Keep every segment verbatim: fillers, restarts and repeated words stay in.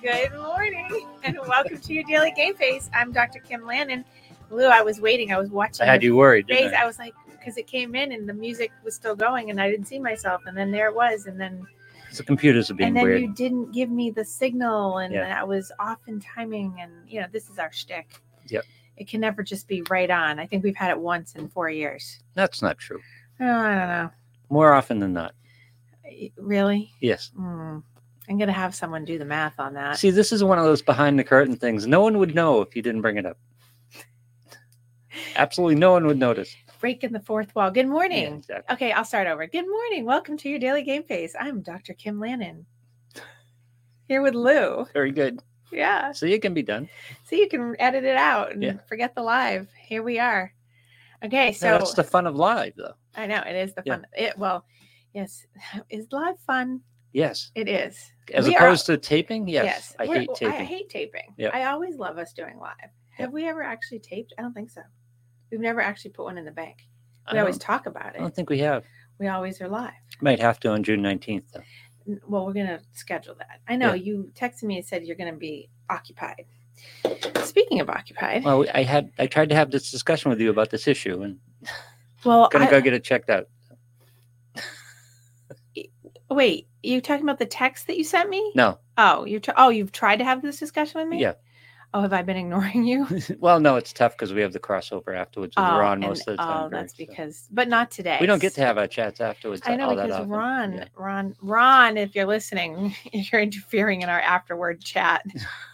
Good morning, and welcome to your Daily Game Face. I'm Doctor Kim Lannon. Lou, I was waiting. I was watching. I had you worried, didn't face. I? I was like, because it came in and the music was still going, and I didn't see myself, and then there it was, and then The computers are being and then weird. you didn't give me the signal, and Yeah. I was off in timing, and you know this is our shtick. Yep. It can never just be right on. I think we've had it once in four years. That's not true. Oh, I don't know. More often than not. Really? Yes. Hmm. I'm gonna have someone do the math on that. See, this is one of those behind the curtain things. No one would know if you didn't bring it up. Absolutely no one would notice. Breaking the fourth wall. Good morning. Yeah, exactly. Okay, I'll start over. Good morning. Welcome to your Daily Game Face. I'm Doctor Kim Lannon. Here with Lou. Very good. Yeah. So it can be done. So you can edit it out and Yeah. forget the live. Here we are. Okay, so No, that's the fun of live, though. I know it is the Yeah. fun. It well, yes. Is live fun? Yes. It is. As We opposed to taping, yes. Yes. I We're- hate taping. I hate taping. Yeah. I always love us doing live. Have Yeah. we ever actually taped? I don't think so. We've never actually put one in the bank. I We always don't- talk about I it. don't think we have. We always are live. Might have to on June nineteenth, though. N- Well, we're going to schedule that. I know Yeah. you texted me and said you're going to be occupied. Speaking of occupied, Well, I had I tried to have this discussion with you about this issue, and well, gonna I- go get it checked out. wait, you talking about the text that you sent me? No. Oh, you. Tr- oh, you've tried to have this discussion with me? Yeah. Oh, have I been ignoring you? Well, no, it's tough because we have the crossover afterwards with oh, Ron and- most of the time. oh, that's Greg, so. because, but not today. We don't get to have our chats afterwards. I know all that because often. Ron, Yeah. Ron, Ron, if you're listening, you're interfering in our afterward chat.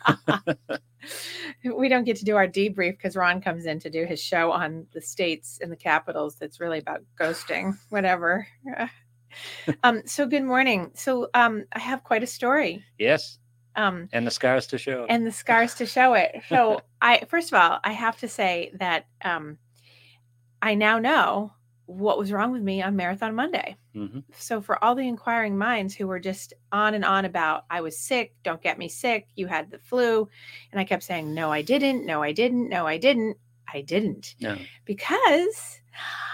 We don't get to do our debrief because Ron comes in to do his show on the states and the capitals. That's really about ghosting, whatever. um. So good morning. So um, I have quite a story. Yes, Um, and the scars to show. and the scars to show it. So I, first of all, I have to say that um, I now know what was wrong with me on Marathon Monday. hmm So for all the inquiring minds who were just on and on about, I was sick, don't get me sick, you had the flu. And I kept saying, no, I didn't, no, I didn't, no, I didn't. I didn't. No. Because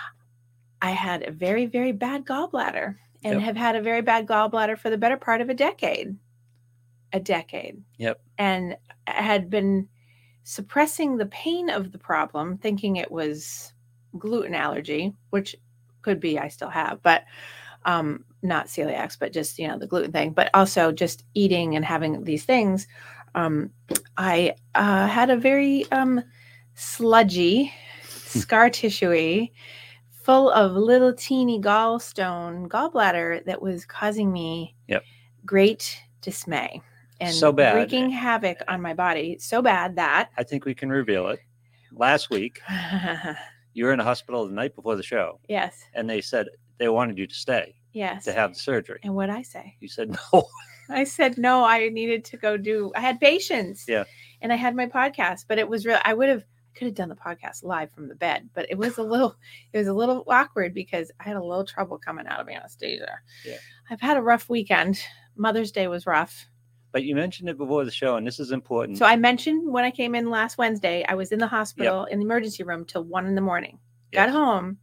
I had a very, very bad gallbladder and Yep. have had a very bad gallbladder for the better part of a decade. A decade. Yep. And I had been suppressing the pain of the problem, thinking it was gluten allergy, which could be, I still have, but um, not celiacs, but just, you know, the gluten thing, but also just eating and having these things. Um, I uh, had a very um, sludgy, scar tissue full of little teeny gallstone gallbladder that was causing me Yep. great dismay and So bad. wreaking havoc on my body. So bad that I think we can reveal it. Last week, you were in a hospital the night before the show, yes, and they said they wanted you to stay yes. to have the surgery. And what'd I say? You said no. I said no. I needed to go do. I had patients. Yeah. And I had my podcast, but it was real. I would have could have done the podcast live from the bed, but it was a little. It was a little awkward because I had a little trouble coming out of anesthesia. Yeah. I've had a rough weekend. Mother's Day was rough. But you mentioned it before the show, and this is important. So I mentioned when I came in last Wednesday, I was in the hospital in the emergency room till one in the morning. Got Yes. home,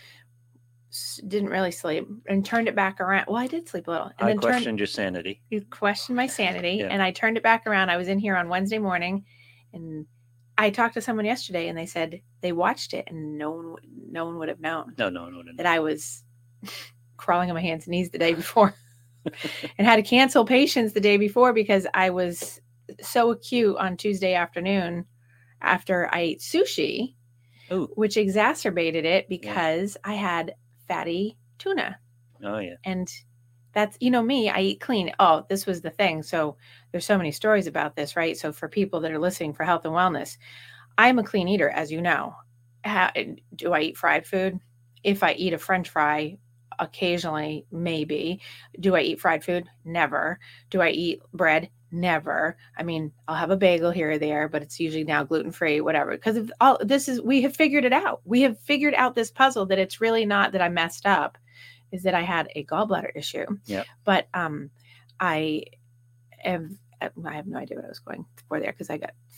s- didn't really sleep, and turned it back around. Well, I did sleep a little, and I then turned. questioned your sanity. You questioned my sanity, Yeah. and I turned it back around. I was in here on Wednesday morning, and I talked to someone yesterday, and they said they watched it, and no one, would- no one would have known No, no, no, no. that I was crawling on my hands and knees the day before, and had to cancel patients the day before because I was so acute on Tuesday afternoon after I ate sushi, Ooh. which exacerbated it because I had fatty tuna. Oh, yeah. And that's, you know, me, I eat clean. Oh, this was the thing. So there's so many stories about this, right? So for people that are listening for health and wellness, I'm a clean eater, as you know. How, do I eat fried food? If I eat a French fry, occasionally, maybe. Do I eat fried food? Never. Do I eat bread? Never. I mean, I'll have a bagel here or there, but it's usually now gluten-free, whatever. Because of all this is, we have figured it out. We have figured out this puzzle that it's really not that I messed up, is that I had a gallbladder issue. Yep. But um, I have, I have no idea what I was going for there because I got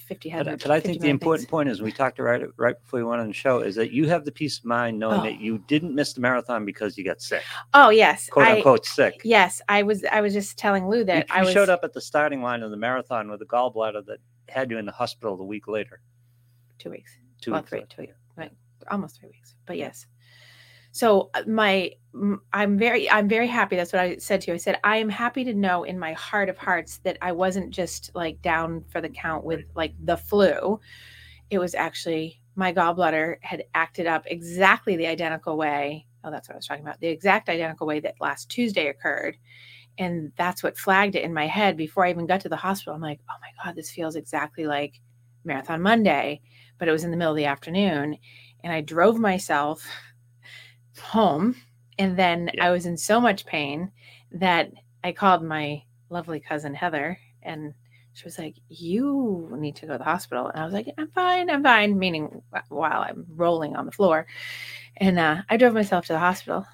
fifty, But, hundred, but I think the important things. point is, we talked right right before we went on the show, is that you have the peace of mind knowing Oh. that you didn't miss the marathon because you got sick. Oh yes, quote I, unquote sick. Yes, I was. I was just telling Lou that you, I you was showed up at the starting line of the marathon with a gallbladder that had you in the hospital the week later. Two weeks. Two well, weeks. three. Later. Two weeks. Right. Almost three weeks. But yes. So my, I'm very, I'm very happy. That's what I said to you. I said, I am happy to know in my heart of hearts that I wasn't just like down for the count with like the flu. It was actually my gallbladder had acted up exactly the identical way. Oh, that's what I was talking about. The exact identical way that last Tuesday occurred. And that's what flagged it in my head before I even got to the hospital. I'm like, oh my God, this feels exactly like Marathon Monday, but it was in the middle of the afternoon. And I drove myself home, and then yeah. I was in so much pain that I called my lovely cousin Heather, and she was like, you need to go to the hospital. And I was like, I'm fine, I'm fine, meaning while I'm rolling on the floor. And uh, I drove myself to the hospital.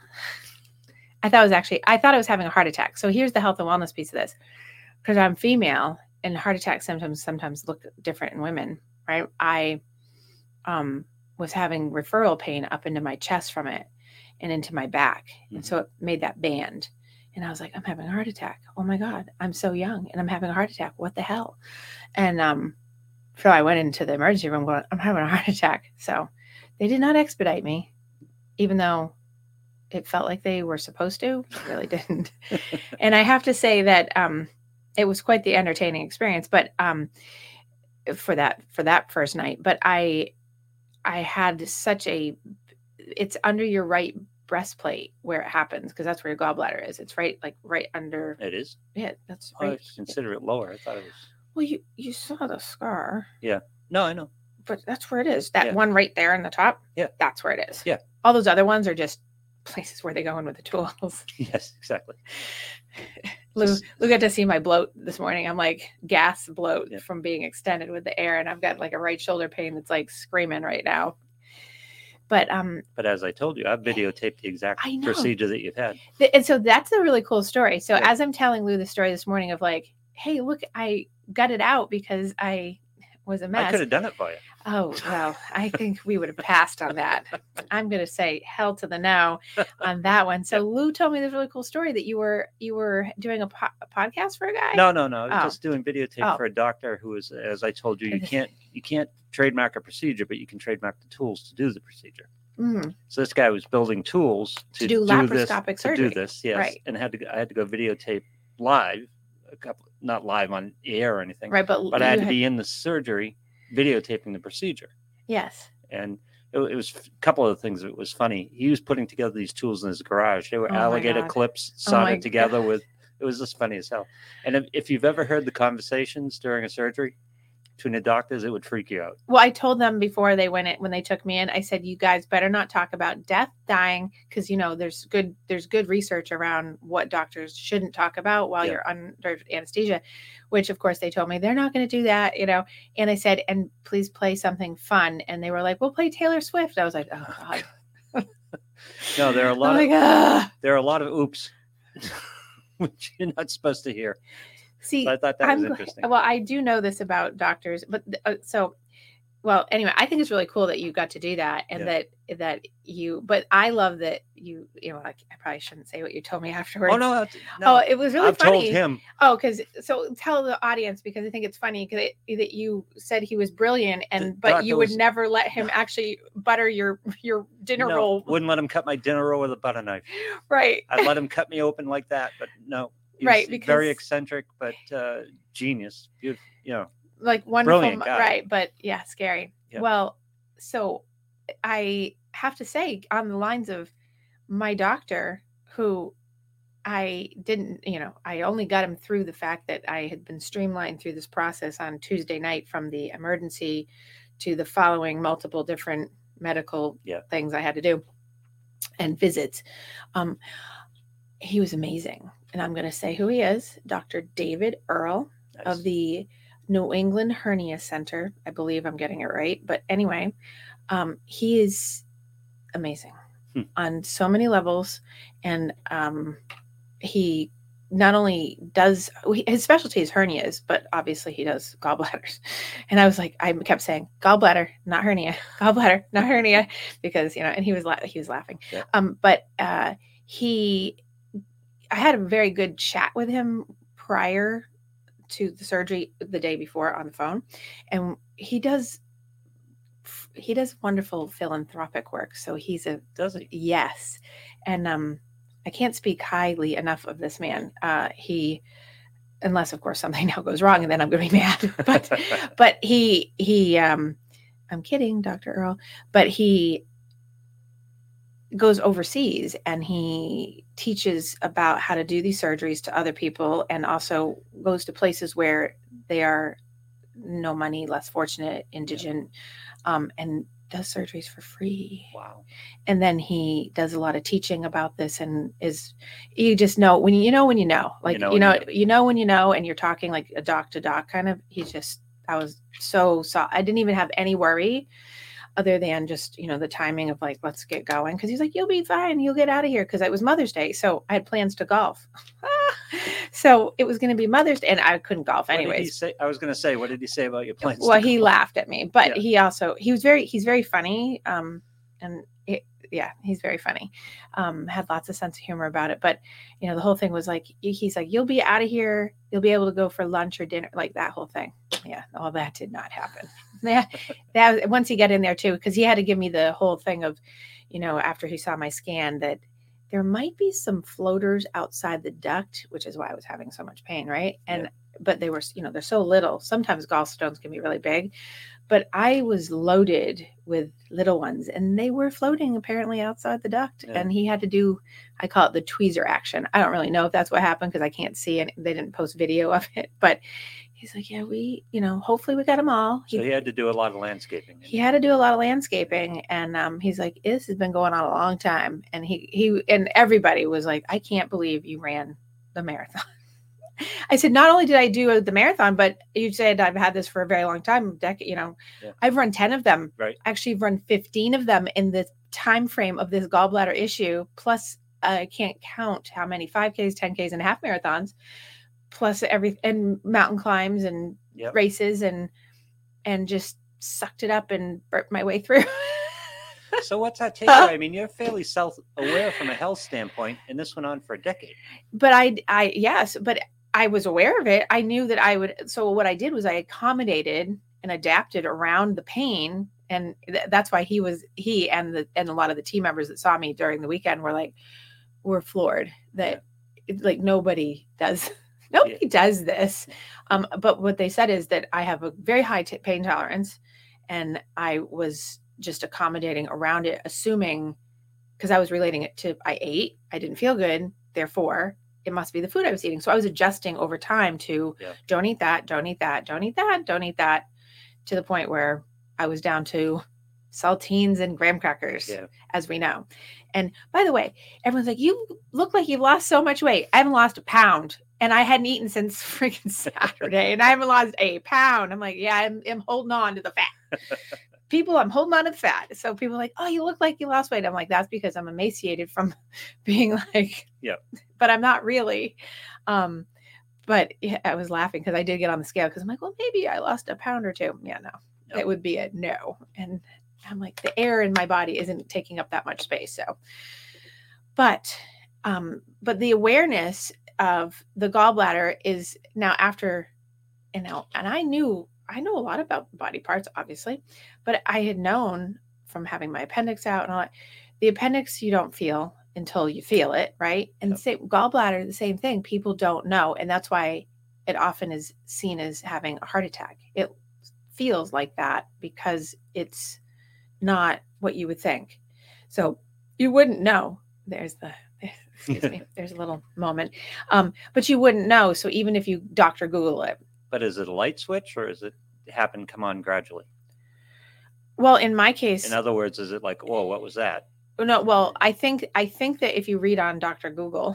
I thought it was actually, I thought I was having a heart attack. So here's the health and wellness piece of this. Because I'm female, and heart attack symptoms sometimes look different in women, right? I um, was having referral pain up into my chest from it and into my back. Mm-hmm. And so it made that band. And I was like, I'm having a heart attack. Oh my God, I'm so young and I'm having a heart attack. What the hell? And um, so I went into the emergency room going, I'm having a heart attack. So they did not expedite me, even though it felt like they were supposed to. It really didn't. And I have to say that um, it was quite the entertaining experience, but um, for that, for that first night, but I, I had such a, it's under your right breastplate where it happens, because that's where your gallbladder is. It's right, like right under. It is? Yeah, that's oh, right. I consider it lower. I thought it was. Well, you, you saw the scar. Yeah. No, I know. But that's where it is. That yeah. one right there in the top. Yeah. That's where it is. Yeah. All those other ones are just places where they go in with the tools. Yes, exactly. Lou, Just, Lou got to see my bloat this morning. I'm like gas bloat yeah. from being extended with the air. And I've got like a right shoulder pain that's like screaming right now. But um, but as I told you, I've videotaped the exact procedure that you've had. And so that's a really cool story. So yeah. as I'm telling Lou the story this morning of like, hey, look, I got it out because I was a mess. I could have done it for you. Oh, well, I think we would have passed on that. I'm going to say hell to the no on that one. So yep. Lou told me this really cool story that you were you were doing a, po- a podcast for a guy. No, no, no. Oh. Just doing videotape oh. for a doctor who is, as I told you, you can't you can't trademark a procedure, but you can trademark the tools to do the procedure. Mm-hmm. So this guy was building tools to, to do, do laparoscopic this, surgery. To do this, yes. Right. And I had to I had to go videotape live, a couple not live on air or anything. Right, but but I had to had... be in the surgery videotaping the procedure. Yes. And it, it was a couple of things that was funny. He was putting together these tools in his garage. They were oh alligator clips soldered oh together God. with, it was just funny as hell. And if, if you've ever heard the conversations during a surgery between the doctors, it would freak you out. Well, I told them before they went in, when they took me in, I said, you guys better not talk about death, dying, because, you know, there's good, there's good research around what doctors shouldn't talk about while yeah. you're under anesthesia, which of course they told me they're not going to do that, you know. And I said, and please play something fun. And they were like, we'll play Taylor Swift. I was like, oh God. No, there are a lot oh of, God. there are a lot of oops, which you're not supposed to hear. See, so I thought that I'm, was interesting. Well, I do know this about doctors, but uh, so, well, anyway, I think it's really cool that you got to do that, and yeah. that that you. But I love that you. You know, like, I probably shouldn't say what you told me afterwards. Oh no, no. Oh, it was really I've funny. told him. Oh, because so tell the audience, because I think it's funny because that you said he was brilliant, and the but you would was, never let him actually butter your your dinner no, roll. Wouldn't let him cut my dinner roll with a butter knife. Right. I'd let him cut me open like that, but no. He right, because very eccentric, but uh, genius, beautiful, you know, like wonderful, brilliant guy. Right? But yeah, scary. Yep. Well, so I have to say, on the lines of my doctor, who I didn't, you know, I only got him through the fact that I had been streamlined through this process on Tuesday night from the emergency to the following multiple different medical yeah. things I had to do and visits. Um, he was amazing. And I'm going to say who he is, Doctor David Earl nice. Of the New England Hernia Center. I believe I'm getting it right. But anyway, um, he is amazing hmm. on so many levels. And um, he not only does his specialty is hernias, but obviously he does gallbladders. And I was like, I kept saying gallbladder, not hernia, gallbladder, not hernia, because, you know, and he was, la- he was laughing. Yeah. Um, but, uh, he, I had a very good chat with him prior to the surgery the day before on the phone. And he does, he does wonderful philanthropic work. So he's a, does he? Yes. And, um, I can't speak highly enough of this man. Uh, he, unless of course something now goes wrong and then I'm going to be mad, but, but he, he, um, I'm kidding, Doctor Earl, but he goes overseas and he teaches about how to do these surgeries to other people, and also goes to places where they are no money, less fortunate, indigent, yeah. um, and does surgeries for free. Wow. And then he does a lot of teaching about this, and is, you just know when you, you know, when you know, like, you know, you know, you know, you know when you know, and you're talking like a doc to doc kind of, he's just, I was so, so I didn't even have any worry other than just, you know, the timing of like, let's get going. Cause he's like, you'll be fine. You'll get out of here. Cause it was Mother's Day. So I had plans to golf. So it was going to be Mother's Day, and I couldn't golf anyways. What did he say? I was going to say, what did he say about your plans? Well, he golf? laughed at me, but yeah. he also, he was very, he's very funny. Um, and it, yeah, he's very funny. Um, had lots of sense of humor about it. But, you know, the whole thing was like, he's like, you'll be out of here. You'll be able to go for lunch or dinner, like that whole thing. Yeah. All that did not happen. Yeah. That once he got in there too, because he had to give me the whole thing of, you know, after he saw my scan, that there might be some floaters outside the duct, which is why I was having so much pain. Right. And, yeah. But they were, you know, they're so little. Sometimes gallstones can be really big, but I was loaded with little ones, and they were floating apparently outside the duct. Yeah. And he had to do, I call it the tweezer action. I don't really know if that's what happened because I can't see it. They didn't post video of it, but he's like, yeah, we, you know, hopefully we got them all. He, so he had to do a lot of landscaping. He had to do a lot of landscaping. And um, he's like, this has been going on a long time. And he, he, and everybody was like, I can't believe you ran the marathon. I said, not only did I do the marathon, but you said I've had this for a very long time, decade, you know, yeah. I've run ten of them. Right. Actually, I've run fifteen of them in the time frame of this gallbladder issue. Plus, uh, I can't count how many five Ks, ten Ks, and half marathons, plus every, and mountain climbs and yep. races, and, and just sucked it up and burped my way through. So what's that take away? I mean, you're fairly self-aware from a health standpoint, and this went on for a decade. But I, I, yes, but I was aware of it. I knew that I would. So what I did was I accommodated and adapted around the pain. And th- that's why he was, he and the, and a lot of the team members that saw me during the weekend were like, were floored that yeah. like nobody does, nobody yeah. does this. Um, but what they said is that I have a very high t- pain tolerance, and I was just accommodating around it, assuming, because I was relating it to, I ate, I didn't feel good. Therefore, it must be the food I was eating. So I was adjusting over time to yeah. don't eat that, don't eat that, don't eat that, don't eat that, to the point where I was down to saltines and graham crackers, yeah. as we know. And by the way, everyone's like, you look like you've lost so much weight. I haven't lost a pound, and I hadn't eaten since freaking Saturday, and I haven't lost a pound. I'm like, yeah, I'm, I'm holding on to the fat. People, I'm holding on to the fat. So people are like, oh, you look like you lost weight. I'm like, that's because I'm emaciated from being like, yeah, but I'm not really. Um, but yeah, I was laughing because I did get on the scale because I'm like, well, maybe I lost a pound or two. Yeah, no, no, it would be a no. And I'm like, the air in my body isn't taking up that much space. So, but, um, but the awareness of the gallbladder is now after, you know, and I knew, I know a lot about body parts, obviously, but I had known from having my appendix out and all that, the appendix you don't feel until you feel it, right? And yep. same, gallbladder, the same thing. People don't know. And that's why it often is seen as having a heart attack. It feels like that because it's not what you would think. So you wouldn't know. There's the, excuse me, there's a little moment. Um, but you wouldn't know. So even if you Doctor Google it. But is it a light switch, or is it happen come on gradually? Well, in my case, in other words, is it like, whoa, what was that? No, well, I think I think that if you read on Doctor Google,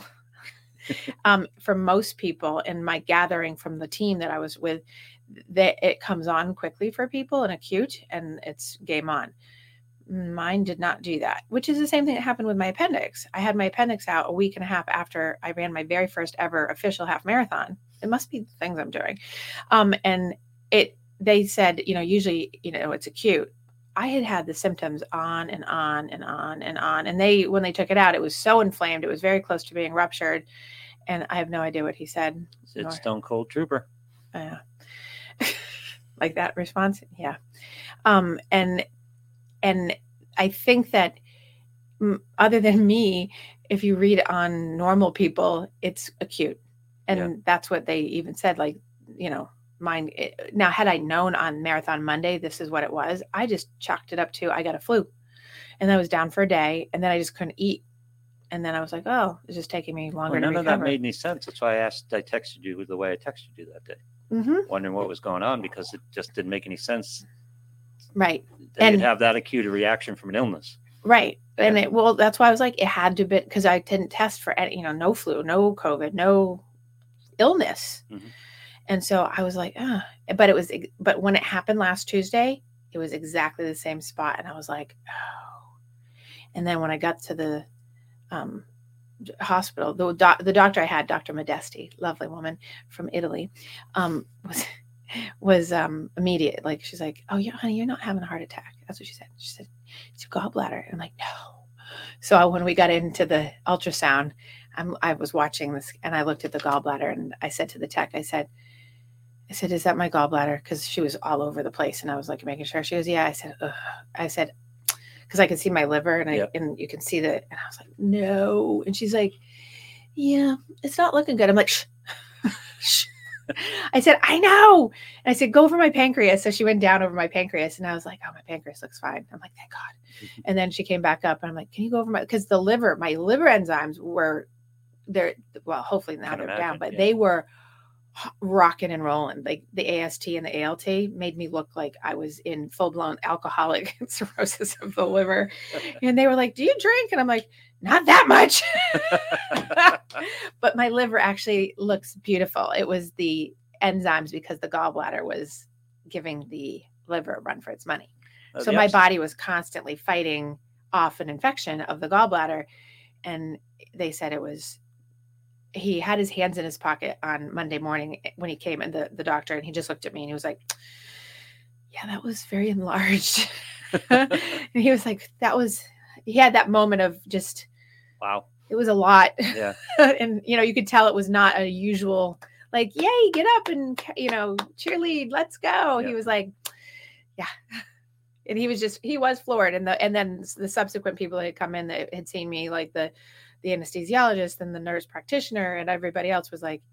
um, for most people, in my gathering from the team that I was with, that it comes on quickly for people and acute, and it's game on. Mine did not do that, which is the same thing that happened with my appendix. I had my appendix out a week and a half after I ran my very first ever official half marathon. It must be the things I'm doing. Um, and it, they said, you know, usually, you know, it's acute. I had had the symptoms on and on and on and on. And they, when they took it out, it was so inflamed. It was very close to being ruptured. And I have no idea what he said. It's Stone Cold Trooper. Yeah. Like that response. Yeah. Um, and, and I think that other than me, if you read on normal people, it's acute. And yeah. That's what they even said, like, you know, mine. It, now, had I known on Marathon Monday, this is what it was, I just chalked it up to, I got a flu. And I was down for a day and then I just couldn't eat. And then I was like, oh, it's just taking me longer well, to none recover. None of that made any sense. That's why I asked, I texted you the way I texted you that day. Mm-hmm. Wondering what was going on because it just didn't make any sense. Right. That and you'd have that acute reaction from an illness. Right. Yeah. And it, well, that's why I was like, it had to be, because I didn't test for any, you know, no flu, no COVID, no illness. Mm-hmm. And so I was like, ah, but it was, but when it happened last Tuesday, it was exactly the same spot. And I was like, oh. And then when I got to the um, hospital, the, doc, the doctor I had, Doctor Modesti, lovely woman from Italy, um, was, was um, immediate. Like, she's like, oh, yeah, honey, you're not having a heart attack. That's what she said. She said, it's your gallbladder. And I'm like, no. So when we got into the ultrasound, I'm, I was watching this and I looked at the gallbladder and I said to the tech, I said, I said, is that my gallbladder? Because she was all over the place. And I was like making sure. She goes, yeah. I said, ugh. I said, because I could see my liver and I yep. and you can see that. And I was like, no. And she's like, yeah, it's not looking good. I'm like, shh. Shh. I said, I know. And I said, go over my pancreas. So she went down over my pancreas and I was like, oh, my pancreas looks fine. I'm like, thank God. Mm-hmm. And then she came back up and I'm like, can you go over my, because the liver, my liver enzymes were there. Well, hopefully now they're imagine, down, but yeah. they were rocking and rolling. Like the A S T and the A L T made me look like I was in full blown alcoholic cirrhosis of the liver. And they were like, do you drink? And I'm like, not that much. But my liver actually looks beautiful. It was the enzymes because the gallbladder was giving the liver a run for its money. Oh, so my body was constantly fighting off an infection of the gallbladder. And they said it was, he had his hands in his pocket on Monday morning when he came in, the, the doctor, and he just looked at me and he was like, yeah, that was very enlarged. And he was like, that was, he had that moment of just, wow, it was a lot. Yeah. And, you know, you could tell it was not a usual, like, yay, get up and, you know, cheerlead, let's go. Yeah. He was like, yeah. And he was just, he was floored. And the, and then the subsequent people that had come in that had seen me, like the, the anesthesiologist and the nurse practitioner and everybody else was like,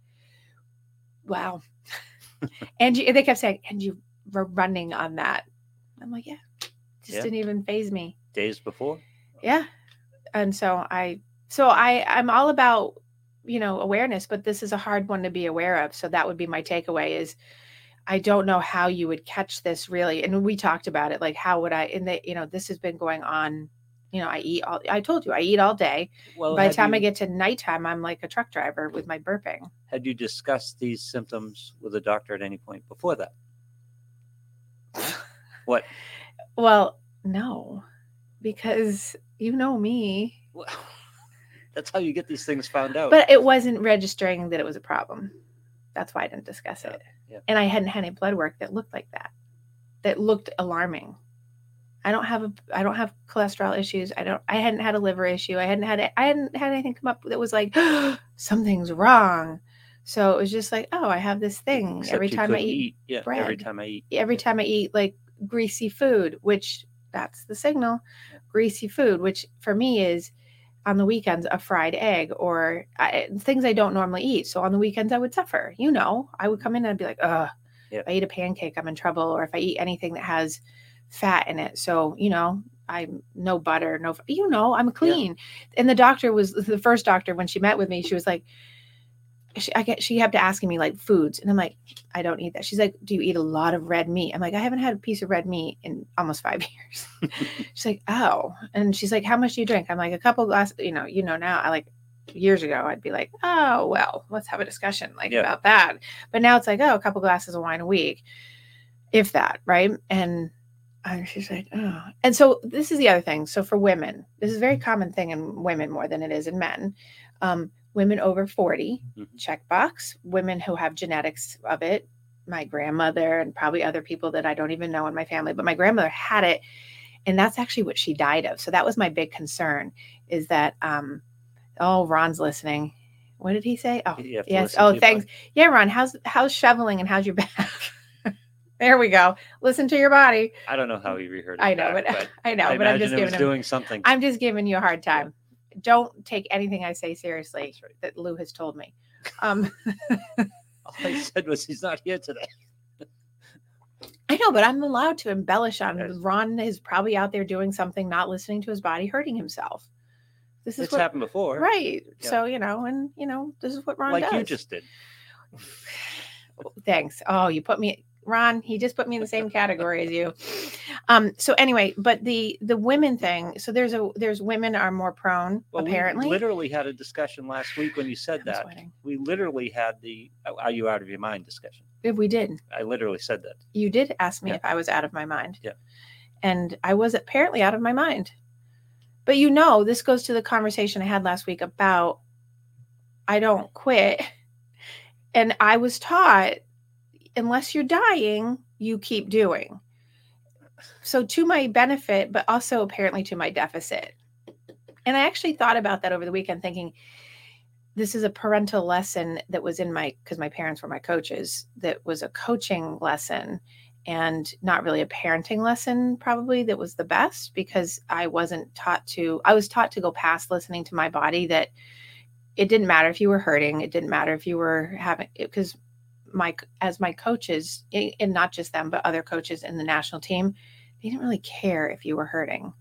wow. And you, they kept saying, and you were running on that. I'm like, yeah, just yeah. didn't even faze me. Days before. Yeah. And so I, so I, I'm all about, you know, awareness, but this is a hard one to be aware of. So that would be my takeaway is I don't know how you would catch this really. And we talked about it, like, how would I, and the, you know, this has been going on, you know, I eat all, I told you I eat all day. Well, by the time you, I get to nighttime, I'm like a truck driver with my burping. Had you discussed these symptoms with a doctor at any point before that? What? Well, no, because you know me. Well, that's how you get these things found out. But it wasn't registering that it was a problem. That's why I didn't discuss yeah, it. Yeah. And I hadn't had any blood work that looked like that, that looked alarming. I don't have a, I don't have cholesterol issues. I don't, I hadn't had a liver issue. I hadn't had, I hadn't had anything come up that was like, oh, something's wrong. So it was just like, oh, I have this thing. Except every time I eat, eat yeah, bread. Every time I eat. Every time I eat like greasy food, which that's the signal, yeah. Greasy food, which for me is on the weekends, a fried egg or I, things I don't normally eat. So on the weekends I would suffer, you know, I would come in and I'd be like, ugh, yeah. If I eat a pancake, I'm in trouble. Or if I eat anything that has fat in it. So, you know, I'm no butter, no, you know, I'm clean. Yeah. And the doctor was the first doctor when she met with me, she was like, she, I get, she kept asking me like foods. And I'm like, I don't eat that. She's like, do you eat a lot of red meat? I'm like, I haven't had a piece of red meat in almost five years. She's like, oh, and she's like, how much do you drink? I'm like, a couple glasses, you know, you know, now I like years ago, I'd be like, oh, well, let's have a discussion like yeah. about that. But now it's like, oh, a couple glasses of wine a week, if that. Right. And And she's like, oh. And so this is the other thing. So for women, this is a very common thing in women more than it is in men. Um, women over forty, mm-hmm. checkbox. Women who have genetics of it. My grandmother and probably other people that I don't even know in my family, but my grandmother had it. And that's actually what she died of. So that was my big concern is that, um, oh, Ron's listening. What did he say? Oh, yes. Oh, thanks. Yeah, Ron, how's, how's shoveling and how's your back? There we go. Listen to your body. I don't know how he reheard it. I know, back, but, but I know, I but I'm just giving it was him doing something. I'm just giving you a hard time. Yeah. Don't take anything I say seriously. Right. That Lou has told me. Um, All I said was he's not here today. I know, but I'm allowed to embellish on. Yes. Ron is probably out there doing something, not listening to his body, hurting himself. This is it's what, happened before, right? Yeah. So you know, and you know, this is what Ron like does. Like you just did. Thanks. Oh, you put me. Ron, he just put me in the same category as you. Um, so anyway, but the the women thing, so there's a there's women are more prone, well, apparently. We literally had a discussion last week when you said that. Sweating. We literally had the are you out of your mind discussion. If we did. I literally said that. You did ask me yeah. if I was out of my mind. Yeah. And I was apparently out of my mind. But you know, this goes to the conversation I had last week about I don't quit. And I was taught unless you're dying, you keep doing. So to my benefit, but also apparently to my deficit. And I actually thought about that over the weekend thinking, this is a parental lesson that was in my, because my parents were my coaches, that was a coaching lesson and not really a parenting lesson probably that was the best because I wasn't taught to, I was taught to go past listening to my body that it didn't matter if you were hurting. It didn't matter if you were having, because my as my coaches, and not just them, but other coaches in the national team, they didn't really care if you were hurting.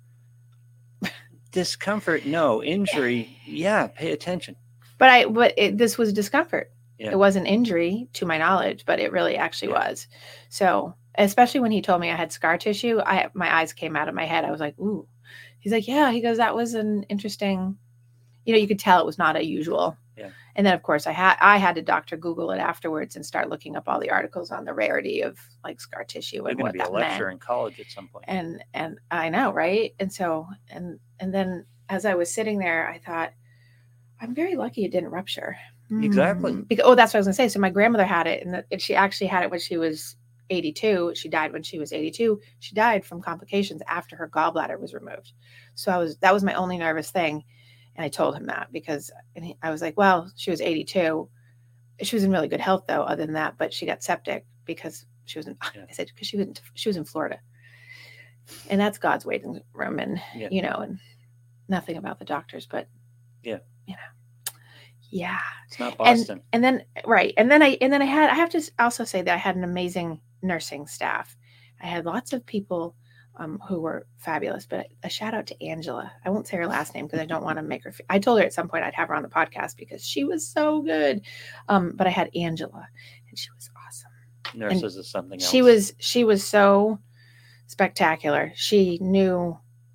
Discomfort, no. Injury, yeah, pay attention. But I, but it, this was discomfort. Yeah. It wasn't injury to my knowledge, but it really actually yeah. was. So, especially when he told me I had scar tissue, I my eyes came out of my head. I was like, ooh. He's like, yeah. He goes, that was an interesting. You know, you could tell it was not a usual. Yeah. And then, of course, I had I had to doctor Google it afterwards and start looking up all the articles on the rarity of like scar tissue and what that meant. You're going to be a lecturer meant. In college at some point. And and I know, right? And so and and then as I was sitting there, I thought, I'm very lucky it didn't rupture. Exactly. Mm. Because, oh, that's what I was going to say. So my grandmother had it, and, the, and she actually had it when she was eighty-two. She died when she was eighty-two. She died from complications after her gallbladder was removed. So I was that was my only nervous thing. And I told him that because and he, I was like, well, she was eighty-two. She was in really good health, though, other than that. But she got septic because she was in, yeah. I said, because she was in, she was in Florida. And that's God's waiting room. And, yeah. you know, and nothing about the doctors. But, yeah, you know, yeah. It's not Boston. And, and then, right. And then I, and then I had, I have to also say that I had an amazing nursing staff. I had lots of people Um, who were fabulous, but a shout out to Angela. I won't say her last name because I don't want to make her. F- I told her at some point I'd have her on the podcast because she was so good. Um, but I had Angela, and she was awesome. Nurses and is something else. She was she was so spectacular. She knew.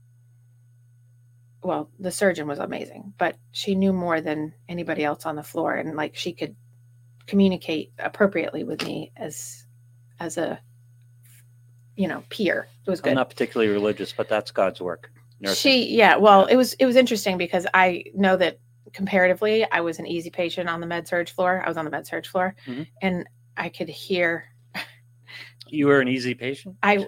Well, the surgeon was amazing, but she knew more than anybody else on the floor, and like she could communicate appropriately with me as as a. you know, peer. It was good. I'm not particularly religious, but that's God's work. Nursing. She, yeah, well, yeah. it was, it was interesting because I know that comparatively, I was an easy patient on the med surg floor. I was on the med surg floor mm-hmm. and I could hear. You were an easy patient? I,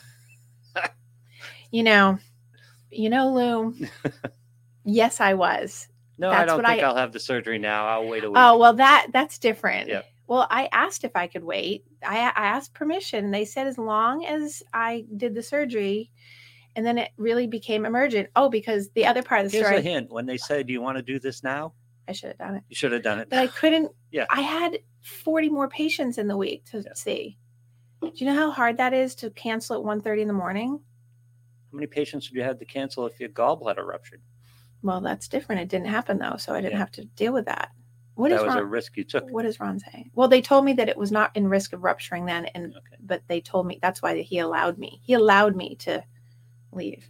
you know, you know, Lou, yes, I was. No, that's I don't think I, I'll have the surgery now. I'll wait a week. Oh, well, that, that's different. Yeah. Well, I asked if I could wait. I, I asked permission. They said as long as I did the surgery, and then it really became emergent. Oh, because the other part of the Here's story. Here's a hint. When they say, do you want to do this now? I should have done it. You should have done it. But I couldn't. Yeah. I had forty more patients in the week to yeah. see. Do you know how hard that is to cancel at one thirty in the morning? How many patients would you have to cancel if your gallbladder ruptured? Well, that's different. It didn't happen, though, so I didn't yeah. have to deal with that. What that is was Ron, a risk you took. What does Ron say? Well, they told me that it was not in risk of rupturing then, and okay. but they told me that's why he allowed me. He allowed me to leave.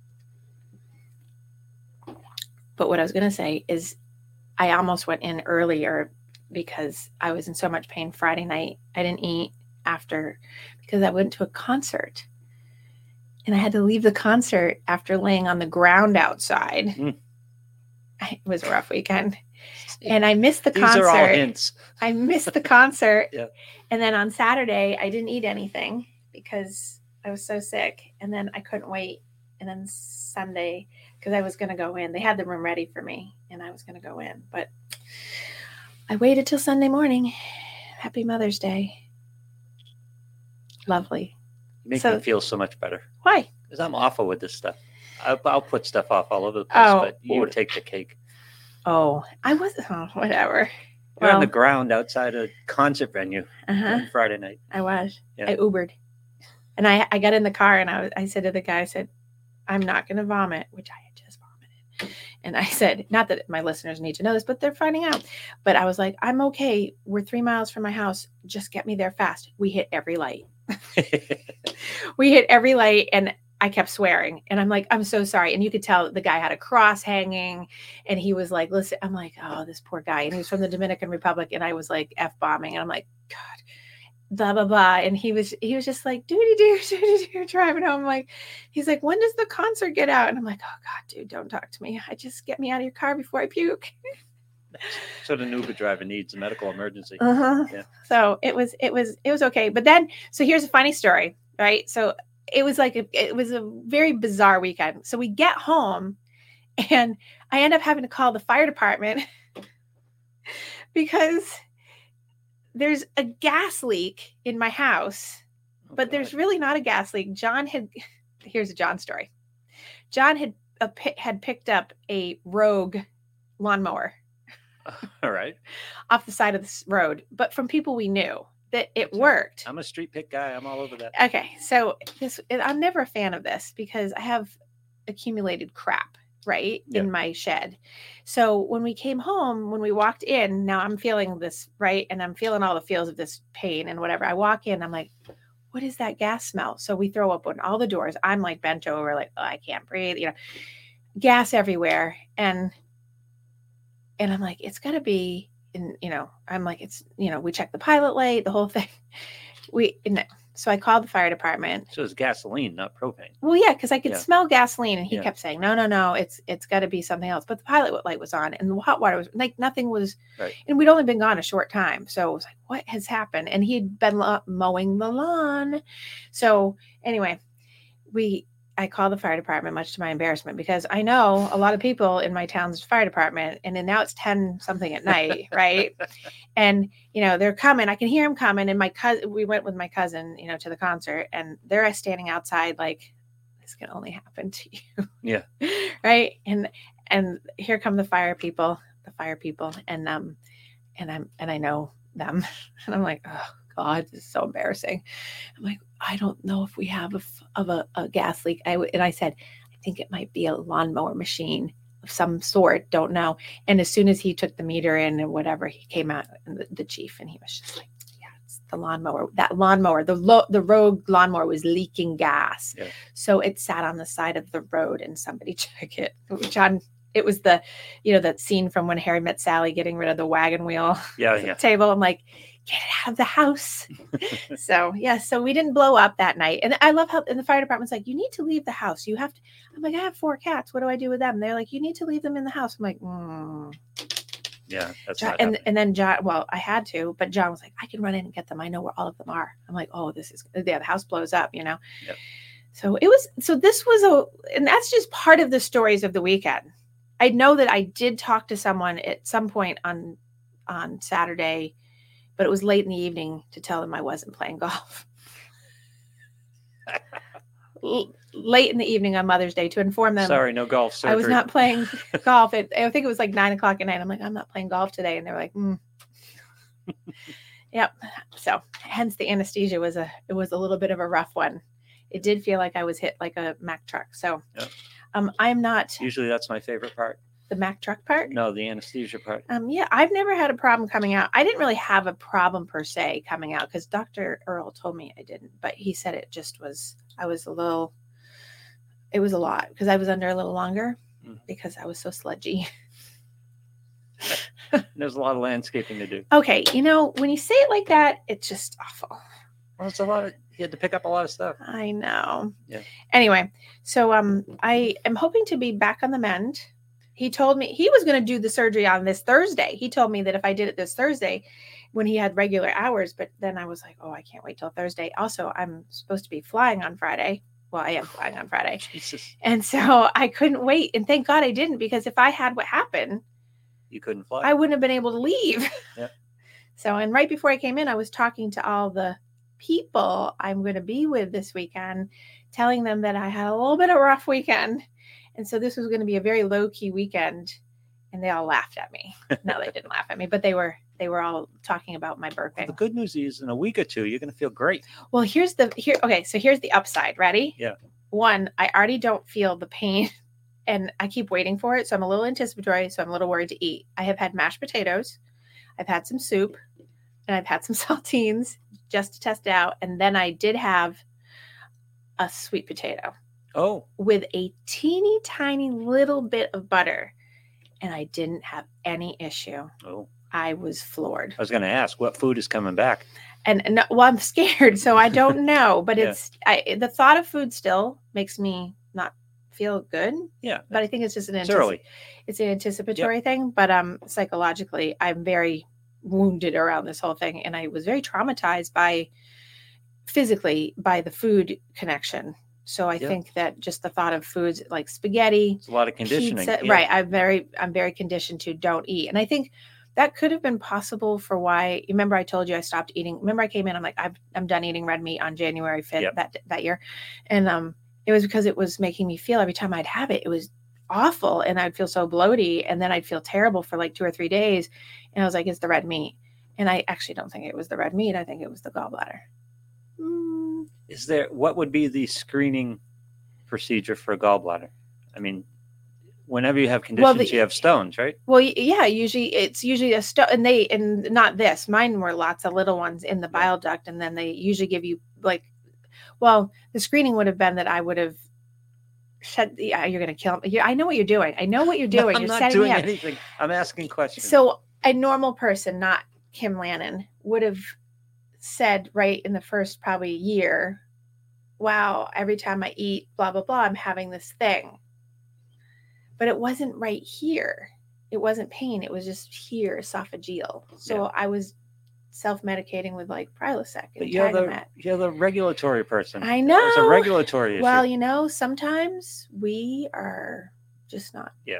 But what I was going to say is I almost went in earlier because I was in so much pain Friday night. I didn't eat after because I went to a concert. and I had to leave the concert after laying on the ground outside. Mm. It was a rough weekend. And I missed the These concert. These are all hints. I missed the concert. Yeah. And then on Saturday, I didn't eat anything because I was so sick. And then I couldn't wait. And then Sunday, because I was going to go in. They had the room ready for me, and I was going to go in. But I waited till Sunday morning. Happy Mother's Day. Lovely. You make so, me feel so much better. Why? Because I'm awful with this stuff. I'll, I'll put stuff off all over the place, oh, but you take the cake. Oh, I was, oh, whatever. You're well, on the ground outside a concert venue uh-huh. on Friday night. I was. Yeah. I Ubered. And I, I got in the car, and I, was, I said to the guy, I said, I'm not going to vomit, which I had just vomited. And I said, not that my listeners need to know this, but they're finding out. But I was like, I'm okay. We're three miles from my house. Just get me there fast. We hit every light. We hit every light, and I kept swearing. And I'm like, I'm so sorry. And you could tell the guy had a cross hanging, and he was like, listen, I'm like, oh, this poor guy. And he was from the Dominican Republic. And I was like F-bombing. And I'm like, God, blah, blah, blah. And he was, he was just like, doody doo, doody doo, driving home. Like, he's like, when does the concert get out? And I'm like, oh God, dude, don't talk to me. I just get me out of your car before I puke. So the Uber driver needs a medical emergency. Uh-huh. Yeah. So it was, it was, it was okay. But then, so here's a funny story, right? So it was like, a, it was a very bizarre weekend. So we get home, and I end up having to call the fire department because there's a gas leak in my house, oh, but God. There's really not a gas leak. John had, here's a John story. John had, a, had picked up a Rogue lawnmower. All right. Off the side of this road, but from people we knew that it worked. I'm a street pick guy. I'm all over that. Okay. So this, I'm never a fan of this because I have accumulated crap, right, yep. in my shed. So when we came home, when we walked in, now I'm feeling this, right, and I'm feeling all the feels of this pain and whatever. I walk in, I'm like, what is that gas smell? So we throw open all the doors. I'm like bent over, like, oh, I can't breathe, you know, gas everywhere. And And I'm like, it's gotta be in, you know, I'm like, it's, you know, we checked the pilot light, the whole thing. We, no. So I called the fire department. So it's gasoline, not propane. Well, yeah, because I could yeah. smell gasoline, and he yeah. kept saying, no, no, no, it's it's got to be something else. But the pilot light was on, and the hot water was like nothing was. Right. And we'd only been gone a short time, so it was like, what has happened? And he'd been lo- mowing the lawn. So anyway, we. I called the fire department, much to my embarrassment, because I know a lot of people in my town's fire department, and then now it's ten something at night, right? And, you know, they're coming, I can hear them coming. And my cousin, we went with my cousin, you know, to the concert, and they're standing outside like, this can only happen to you. Yeah. Right. And, and here come the fire people, the fire people. And, um, and I'm, and I know them, and I'm like, oh God, this is so embarrassing. I'm like, I don't know if we have a, of a, a gas leak. I w- and I said, I think it might be a lawnmower machine of some sort. Don't know. And as soon as he took the meter in and whatever, he came out, and the, the chief, and he was just like, yeah, it's the lawnmower. That lawnmower, the lo- the Rogue lawnmower was leaking gas. Yeah. So it sat on the side of the road, and somebody check it. John, it was the, you know, that scene from When Harry Met Sally getting rid of the wagon wheel yeah, yeah. table. I'm like, get it out of the house. So yeah, so we didn't blow up that night. And I love how, and the fire department's like, you need to leave the house. You have to, I'm like, I have four cats. What do I do with them? They're like, you need to leave them in the house. I'm like, mm. Yeah, that's John, not and happening. and then John, well, I had to, but John was like, I can run in and get them. I know where all of them are. I'm like, oh, this is, yeah, the house blows up, you know? Yep. So it was, so this was a, and that's just part of the stories of the weekend. I know that I did talk to someone at some point on, on Saturday, but it was late in the evening to tell them I wasn't playing golf. L- late in the evening on Mother's Day to inform them. Sorry, no golf surgery. I was not playing golf. It, I think it was like nine o'clock at night. I'm like, I'm not playing golf today. And they were like, mm. Yep. So hence the anesthesia was a, it was a little bit of a rough one. It did feel like I was hit like a Mack truck. So yep. um, I'm not. Usually that's my favorite part. The Mack truck part? No, the anesthesia part. Um, yeah, I've never had a problem coming out. I didn't really have a problem per se coming out because Doctor Earl told me I didn't, but he said it just was, I was a little, it was a lot because I was under a little longer mm. because I was so sludgy. There's a lot of landscaping to do. Okay, you know, when you say it like that, it's just awful. Well, it's a lot of, he had to pick up a lot of stuff. I know. Yeah. Anyway, so um, I am hoping to be back on the mend. He told me he was going to do the surgery on this Thursday. He told me that if I did it this Thursday, when he had regular hours, but then I was like, oh, I can't wait till Thursday. Also, I'm supposed to be flying on Friday. Well, I am flying on Friday. Jesus. And so I couldn't wait. And thank God I didn't, because if I had what happened, you couldn't fly. I wouldn't have been able to leave. Yep. So, and right before I came in, I was talking to all the people I'm going to be with this weekend, telling them that I had a little bit of a rough weekend. And so this was going to be a very low key weekend. And they all laughed at me. No, they didn't laugh at me, but they were, they were all talking about my birthday. Well, the good news is in a week or two, you're going to feel great. Well, here's the, here. Okay. So here's the upside. Ready? Yeah. One, I already don't feel the pain and I keep waiting for it. So I'm a little anticipatory. So I'm a little worried to eat. I have had mashed potatoes. I've had some soup and I've had some saltines just to test it out. And then I did have a sweet potato. Oh. With a teeny tiny little bit of butter. And I didn't have any issue. Oh. I was floored. I was going to ask what food is coming back. And, and well, I'm scared, so I don't know. But Yeah. it's I, the thought of food still makes me not feel good. Yeah. But I think it's just an It's antici- early. It's an anticipatory thing. But um, psychologically, I'm very wounded around this whole thing, and I was very traumatized by physically by the food connection. So I Yeah. think that just the thought of foods like spaghetti, It's a lot of conditioning. pizza, Yeah. right? I'm very, I'm very conditioned to don't eat, and I think that could have been possible for why. Remember, I told you I stopped eating. Remember, I came in. I'm like, I've, I'm done eating red meat on January fifth Yep. that that year, and um, it was because it was making me feel every time I'd have it, it was awful, and I'd feel so bloaty, and then I'd feel terrible for like two or three days, and I was like, it's the red meat, and I actually don't think it was the red meat. I think it was the gallbladder. Mm. Is there, what would be the screening procedure for a gallbladder? I mean, whenever you have conditions, Well, the- you have stones, right? Well, y- yeah, usually it's usually a stone, and they, and not this, mine were lots of little ones in the Yeah. bile duct. And then they usually give you like, well, the screening would have been that I would have said, yeah, you're going to kill me. Yeah, I know what you're doing. I know what you're No, doing. I'm you're not setting doing me up. anything. I'm asking questions. So a normal person, not Kim Lannon, would have said right in the first probably year, wow, every time I eat, blah, blah, blah, I'm having this thing. But it wasn't right here. It wasn't pain. It was just here, esophageal. So Yeah. I was self-medicating with like Prilosec But and you're the, Tagamet. you're the regulatory person. I know. It's a regulatory issue. Well, you know, sometimes we are just not Yeah.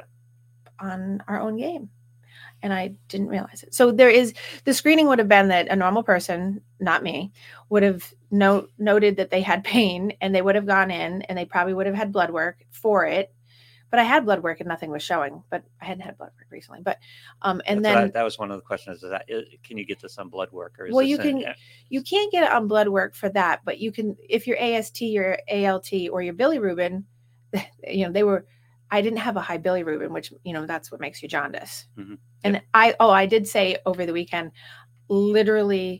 on our own game. And I didn't realize it. So there is, the screening would have been that a normal person, not me, would have no, noted that they had pain, and they would have gone in and they probably would have had blood work for it. But I had blood work and nothing was showing, but I hadn't had blood work recently. But, um, and That's then what I- that was one of the questions. Is that, can you get this on blood work? Or is Well, this you an- can- you can't get it on blood work for that, but you can, if your A S T, your A L T, or your bilirubin, you know, they were, I didn't have a high bilirubin, which, you know, that's what makes you jaundice. Mhm. And I, oh, I did say over the weekend, literally,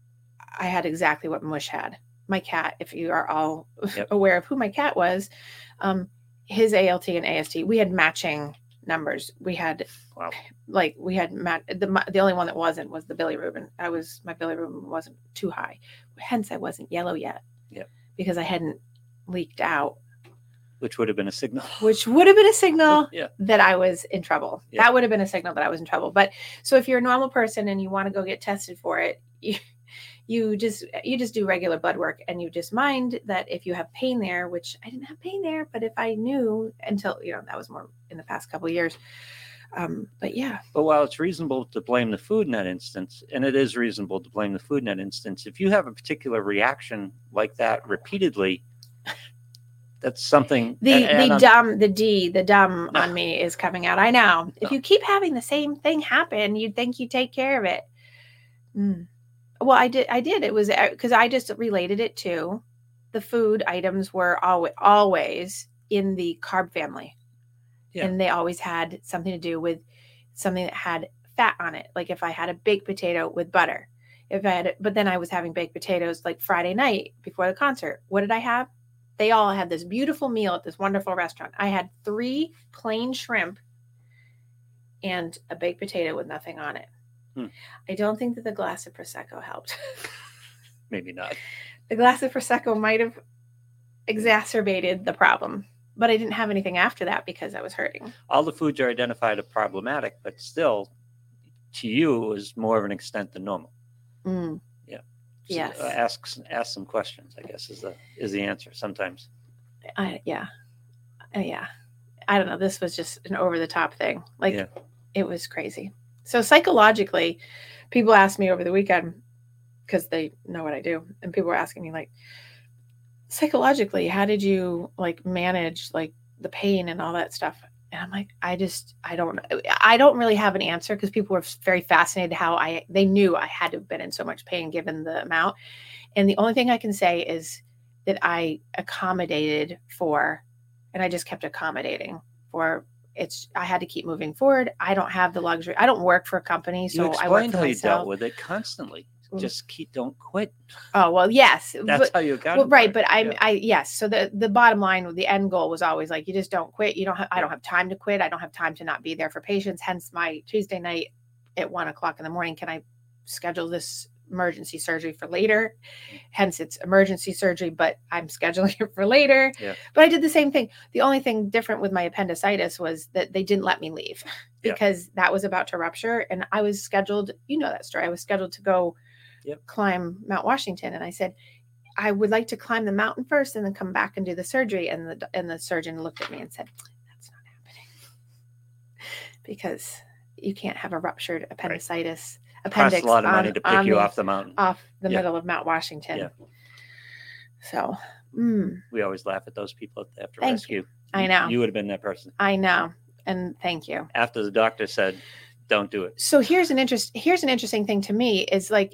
I had exactly what Mush had. My cat, if you are all Yep. aware of who my cat was, um, his A L T and A S T, we had matching numbers. We had, Wow. like, we had, mat- the, the only one that wasn't was the bilirubin. I was, my bilirubin wasn't too high. Hence, I wasn't yellow yet. Yep. Because I hadn't leaked out, Which would have been a signal. which would have been a signal Yeah. that I was in trouble. Yeah. That would have been a signal that I was in trouble. But so if you're a normal person and you want to go get tested for it, you, you just you just do regular blood work, and you just mind that if you have pain there, which I didn't have pain there, but if I knew until, you know, that was more in the past couple of years. Um, but yeah. But while it's reasonable to blame the food in that instance, and it is reasonable to blame the food in that instance, if you have a particular reaction like that repeatedly, that's something. The and- and the I'm- dumb the D the dumb No. on me is coming out. I know. If No. you keep having the same thing happen, you'd think you take care of it. Mm. Well, I did. I did. It was because I just related it to the food items were always always in the carb family, Yeah. and they always had something to do with something that had fat on it. Like if I had a baked potato with butter, if I had, but then I was having baked potatoes like Friday night before the concert. What did I have? They all had this beautiful meal at this wonderful restaurant. I had three plain shrimp and a baked potato with nothing on it. Hmm. I don't think that the glass of Prosecco helped. maybe not. The glass of Prosecco might have exacerbated the problem, but I didn't have anything after that because I was hurting. All the foods are identified as problematic, but still, to you, it was more of an extent than normal. Mm. Yeah. So, Yes. uh, ask ask some questions, I guess, is the is the answer sometimes. I, yeah. Uh, yeah. I don't know. This was just an over the top thing. Like, Yeah. it was crazy. So psychologically, people asked me over the weekend, because they know what I do, and people were asking me, like, psychologically, how did you like manage like the pain and all that stuff? And I'm like, I just, I don't, I don't really have an answer, because people were very fascinated how I, they knew I had to have been in so much pain given the amount. And the only thing I can say is that I accommodated for, and I just kept accommodating for, it's, I had to keep moving forward. I don't have the luxury. I don't work for a company. So you I work explained for how you myself. dealt with it constantly. Mm. Just keep, don't quit. Oh, well, yes. That's but, how you got well, it. right. But I'm, Yeah. I, yes. So the, the bottom line, the end goal was always like, you just don't quit. You don't have, I don't have time to quit. I don't have time to not be there for patients. Hence my Tuesday night at one o'clock in the morning. Can I schedule this emergency surgery for later? Hence it's emergency surgery, but I'm scheduling it for later. Yeah. But I did the same thing. The only thing different with my appendicitis was that they didn't let me leave Yeah. because that was about to rupture. And I was scheduled, you know that story. I was scheduled to go Yep. climb Mount Washington. And I said, I would like to climb the mountain first and then come back and do the surgery. And the, and the surgeon looked at me and said, that's not happening, because you can't have a ruptured appendicitis. Costs Appendix a lot of money on- to pick on you the- off the mountain. off the Yeah. middle of Mount Washington. Yeah. So, mm, We always laugh at those people that have to Thank rescue. I know. You would have been that person. I know. And thank you. After the doctor said, don't do it. So here's an interest. Here's an interesting thing to me is like,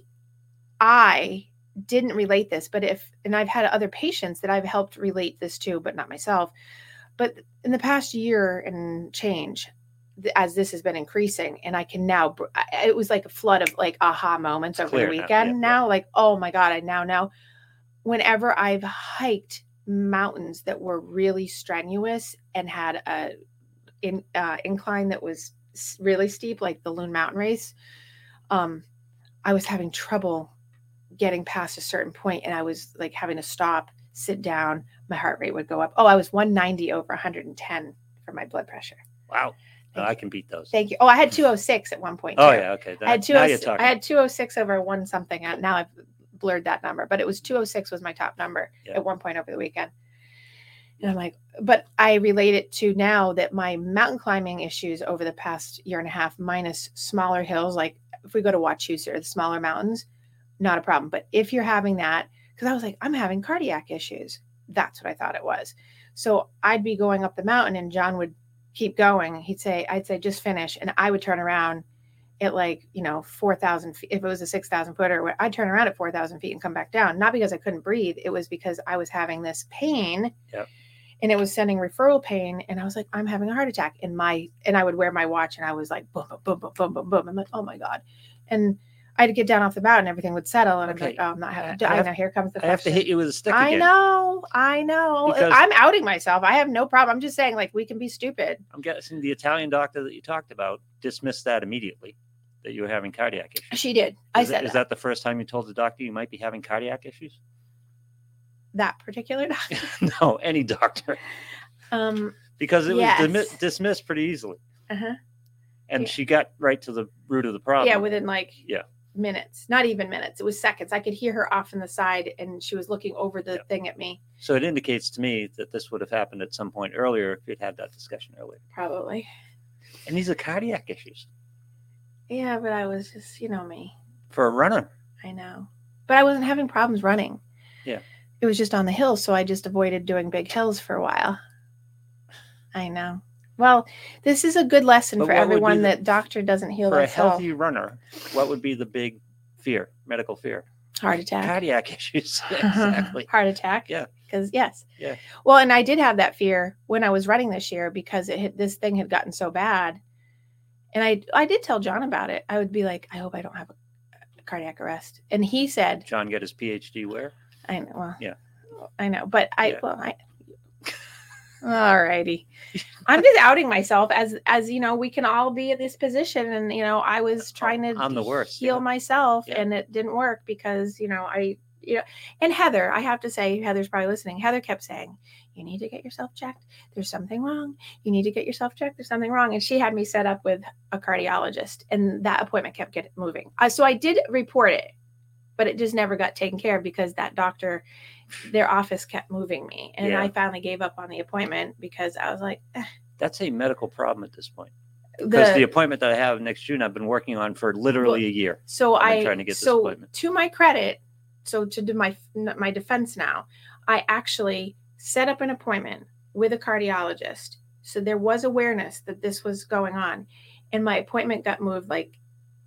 I didn't relate this, but if, and I've had other patients that I've helped relate this to, but not myself. But in the past year and change, th- as this has been increasing, and I can now, br- I- it was like a flood of like aha moments over clear the now. weekend. Yeah, yeah. Now, like, oh my God, I now know. Whenever I've hiked mountains that were really strenuous and had a in, uh, incline that was s- really steep, like the Loon Mountain Race, um, I was having trouble getting past a certain point, and I was like having to stop, sit down. My heart rate would go up. Oh, I was one ninety over one hundred ten for my blood pressure. Wow. No, Thank I you. can beat those. Thank you. Oh, I had two oh six at one point. Oh, too. yeah. Okay. I had That, now you're two oh six. talking. I had two oh six over one something. Uh, Now I've blurred that number, but it was two oh six was my top number Yeah. at one point over the weekend. And I'm like, but I relate it to now that my mountain climbing issues over the past year and a half, minus smaller hills, like if we go to Wachusett or the smaller mountains, not a problem. But if you're having that, because I was like, I'm having cardiac issues. That's what I thought it was. So I'd be going up the mountain and John would keep going. He'd say, I'd say, just finish. And I would turn around at like, you know, four thousand feet. If it was a six thousand footer, I'd turn around at four thousand feet and come back down. Not because I couldn't breathe. It was because I was having this pain. Yep. And it was sending referral pain. And I was like, I'm having a heart attack. And my, and I would wear my watch and I was like, boom, boom, boom, boom, boom, boom, boom. I'm like, oh my God. And I'd get down off the mountain, everything would settle. And Okay. I'm like, oh, I'm not having, I I, have- know, here comes the I have to question. hit you with a stick I again. know, I know. Because- I'm outing myself. I have no problem. I'm just saying, like, we can be stupid. I'm guessing the Italian doctor that you talked about dismissed that immediately, that you were having cardiac issues. She did. I is said that, is that. that the first time you told the doctor you might be having cardiac issues? That particular doctor. No, any doctor. Um. Because it Yes. was dimi- dismissed pretty easily. Uh-huh. And Yeah. she got right to the root of the problem. Yeah, within like Yeah. minutes, not even minutes. It was seconds. I could hear her off in the side, and she was looking over the Yeah. thing at me. So it indicates to me that this would have happened at some point earlier if you'd had that discussion earlier. Probably. And these are cardiac issues Yeah, but I was just, you know me. for a runner. I know, but I wasn't having problems running. Yeah. It was just on the hills, so I just avoided doing big hills for a while. I know. Well, this is a good lesson But for what would be everyone the- that doctor doesn't heal For a thyself. healthy runner, what would be the big fear, medical fear? Heart attack. Cardiac issues. Exactly. Heart attack. Yeah. Because yes. Yeah. Well, and I did have that fear when I was running this year because it had, this thing had gotten so bad, and I I did tell John about it. I would be like, I hope I don't have a, a cardiac arrest, and he said, John get his P H D where? I know. Well, Yeah. I know, but I Yeah. well I. All righty. I'm just outing myself as as you know, we can all be in this position, and you know, I was trying to I'm the worst, heal yeah. myself Yeah. and it didn't work because, you know, I you know, and Heather, I have to say, Heather's probably listening. Heather kept saying, you need to get yourself checked. There's something wrong. You need to get yourself checked. There's something wrong. And she had me set up with a cardiologist, and that appointment kept getting moving. Uh, so I did report it, but it just never got taken care of because that doctor, their office kept moving me. And Yeah. I finally gave up on the appointment because I was like, eh. That's a medical problem at this point. Because the, the appointment that I have next June, I've been working on for literally Well, a year. so I've been I trying to get this so appointment. to my credit, so to do my my defense now, I actually set up an appointment with a cardiologist. So there was awareness that this was going on, and my appointment got moved like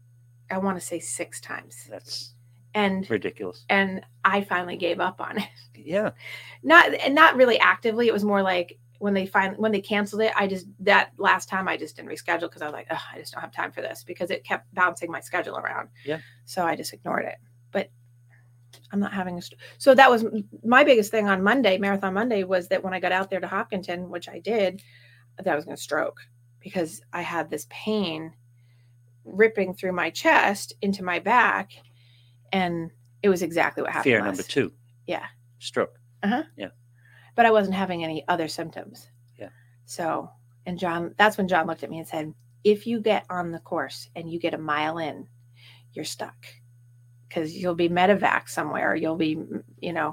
I want to say six times. That's and ridiculous. And I finally gave up on it. Yeah. Not and not really actively. It was more like when they find when they canceled it, I just that last time I just didn't reschedule because I was like, oh, I just don't have time for this because it kept bouncing my schedule around. Yeah. So I just ignored it. But I'm not having a st- so that was my biggest thing on Monday, Marathon Monday, was that when I got out there to Hopkinton, which I did, that I was going to stroke because I had this pain ripping through my chest into my back, and it was exactly what happened. Fear last. number two. Yeah. Stroke. Uh-huh. Yeah. But I wasn't having any other symptoms. Yeah. So, and John, that's when John looked at me and said, if you get on the course and you get a mile in, you're stuck because you'll be medevac somewhere. You'll be, you know,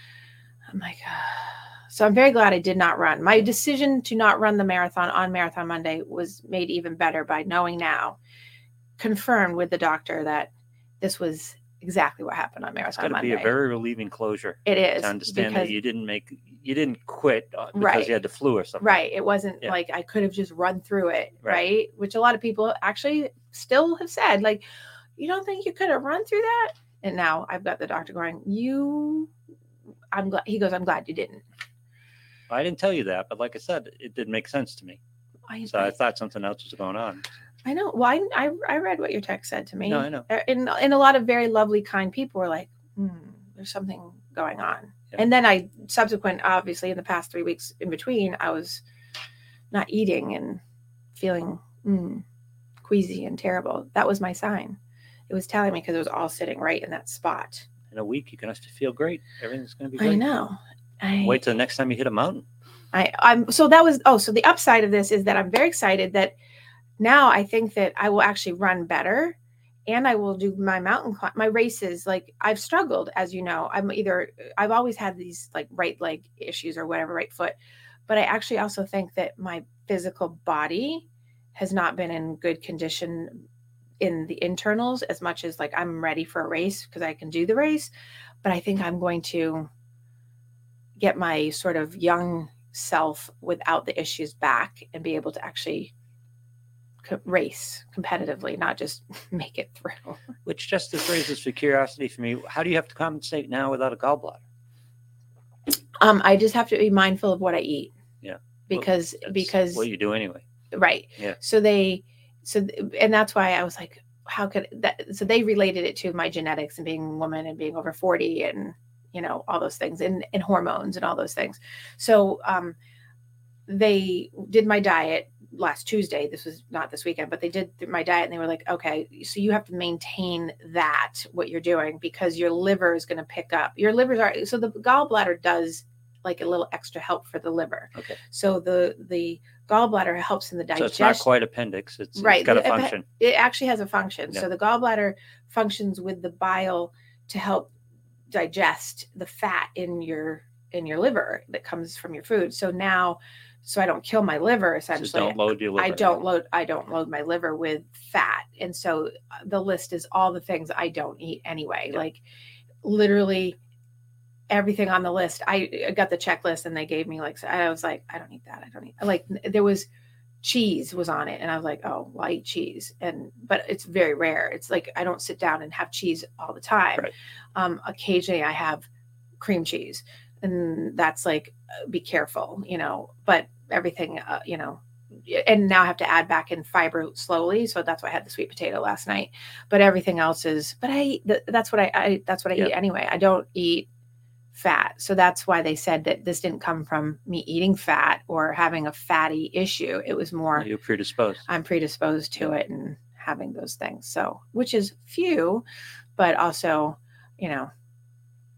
I'm like, ah. So I'm very glad I did not run. My decision to not run the marathon on Marathon Monday was made even better by knowing now, confirmed with the doctor that this was exactly what happened on Marathon Monday. It's got to be a very relieving closure. It is. To understand because, that you didn't make, you didn't quit because right, you had the flu or something. Right. It wasn't yeah. like I could have just run through it. Right. right. Which a lot of people actually still have said, like, you don't think you could have run through that? And now I've got the doctor going, you, I'm glad. He goes, I'm glad you didn't. I didn't tell you that, but like I said, it didn't make sense to me. I, so I, I thought something else was going on. I know. Well, I, I, I read what your text said to me. No, I know. And, and a lot of very lovely, kind people were like, hmm, there's something going on. Yeah. And then I, subsequent, obviously, in the past three weeks in between, I was not eating and feeling mm, queasy and terrible. That was my sign. It was telling me because it was all sitting right in that spot. In a week, you're going to have to feel great. Everything's going to be great. I know. I, Wait till the next time you hit a mountain. I, I'm so that was, oh, so the upside of this is that I'm very excited that now I think that I will actually run better and I will do my mountain climb, my races. Like I've struggled, as you know, I'm either, I've always had these like right leg issues or whatever, right foot. But I actually also think that my physical body has not been in good condition in the internals as much as like I'm ready for a race because I can do the race. But I think I'm going to get my sort of young self without the issues back and be able to actually race competitively, not just make it through. Which just this raises for curiosity for me. How do you have to compensate now without a gallbladder? Um, I just have to be mindful of what I eat. Yeah. Because well, because what you do anyway. Right. Yeah. So they so and that's why I was like, how could that? So they related it to my genetics and being a woman and being over forty and you know all those things and and hormones and all those things. So um, they did my diet last Tuesday. This was not this weekend, but they did my diet and they were like, okay, so you have to maintain that, what you're doing, because your liver is going to pick up. Your livers are, so the gallbladder does like a little extra help for the liver. Okay. So the, the gallbladder helps in the digestion. So it's not quite appendix. It's, right. it's got a the, function. It actually has a function. Yeah. So the gallbladder functions with the bile to help digest the fat in your, in your liver that comes from your food. So now, so I don't kill my liver, essentially. Just don't load your liver. I don't load, I don't load my liver with fat. And so the list is all the things I don't eat anyway. Yeah. Like literally everything on the list. I got the checklist and they gave me like, I was like, I don't eat that. I don't eat, like there was cheese was on it. And I was like, oh, well, I eat cheese. And, but it's very rare. It's like, I don't sit down and have cheese all the time. Right. Um, occasionally I have cream cheese and that's like, be careful, you know, but everything, uh, you know, and now I have to add back in fiber slowly. So that's why I had the sweet potato last night, but everything else is, but I, that's what I, I that's what I yeah. eat anyway. I don't eat fat. So that's why they said that this didn't come from me eating fat or having a fatty issue. It was more, you're predisposed. I'm predisposed to it and having those things. So, which is few, but also, you know,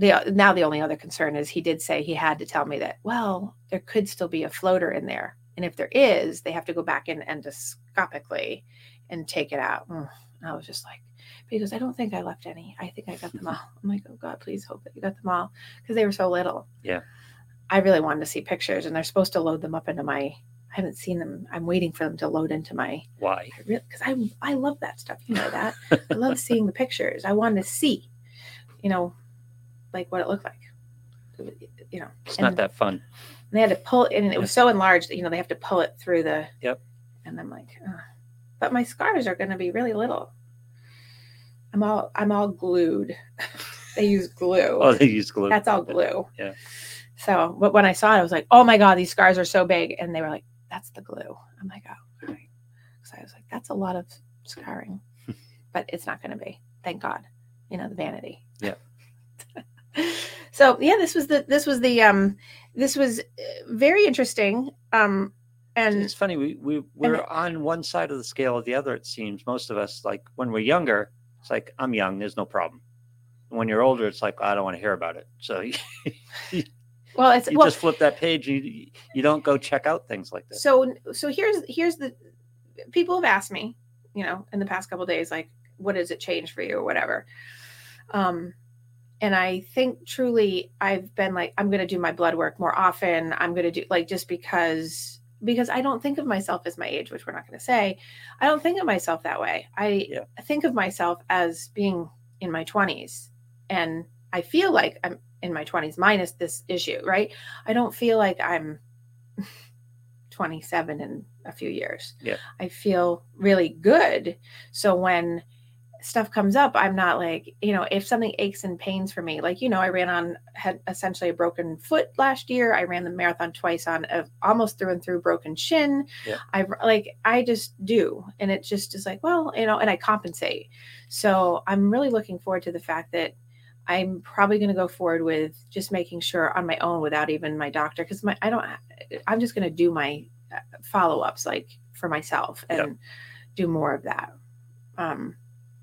the now the only other concern is he did say he had to tell me that, well, there could still be a floater in there. And if there is, they have to go back in endoscopically and take it out. And I was just like, because I don't think I left any. I think I got them all. I'm like, oh God, please hope that you got them all, because they were so little. Yeah. I really wanted to see pictures, and they're supposed to load them up into my, I haven't seen them. I'm waiting for them to load into my. Why? Because I, I love that stuff. You know that. I love seeing the pictures. I wanted to see, you know, like what it looked like. You know. It's and, not that fun. And they had to pull it, and it was so enlarged that, you know, they have to pull it through the. Yep. And I'm like, oh. But my scars are going to be really little. I'm all I'm all glued. They use glue. Oh, they use glue. That's all glue. Yeah. So, but when I saw it, I was like, oh my God, these scars are so big. And they were like, that's the glue. I'm like, oh, all right. So I was like, that's a lot of scarring, but it's not going to be. Thank God. You know, the vanity. Yeah. So yeah, this was the, this was the, um, this was very interesting. Um, and it's funny. We, we, we're and, on one side of the scale or the other, it seems. Most of us, like when we're younger, it's like, I'm young, there's no problem. And when you're older, it's like, I don't want to hear about it. So well, it's you well, just flip that page. You you don't go check out things like this. So so here's here's the people have asked me, you know, in the past couple of days, like, what does it change for you or whatever. Um, and I think truly I've been like, I'm going to do my blood work more often. I'm going to do like just because because I don't think of myself as my age, which we're not going to say. I don't think of myself that way. I yeah. think of myself as being in my twenties, and I feel like I'm in my twenties minus this issue, right? I don't feel like I'm twenty-seven in a few years. Yeah. I feel really good. So when stuff comes up, I'm not like, you know, if something aches and pains for me, like, you know, I ran on, had essentially a broken foot last year. I ran the marathon twice on a almost through and through broken shin. Yeah. I like, I just do. And it just is like, well, you know, and I compensate. So I'm really looking forward to the fact that I'm probably going to go forward with just making sure on my own without even my doctor. Cause my, I don't, I'm just going to do my follow-ups like for myself and yep. do more of that. Um,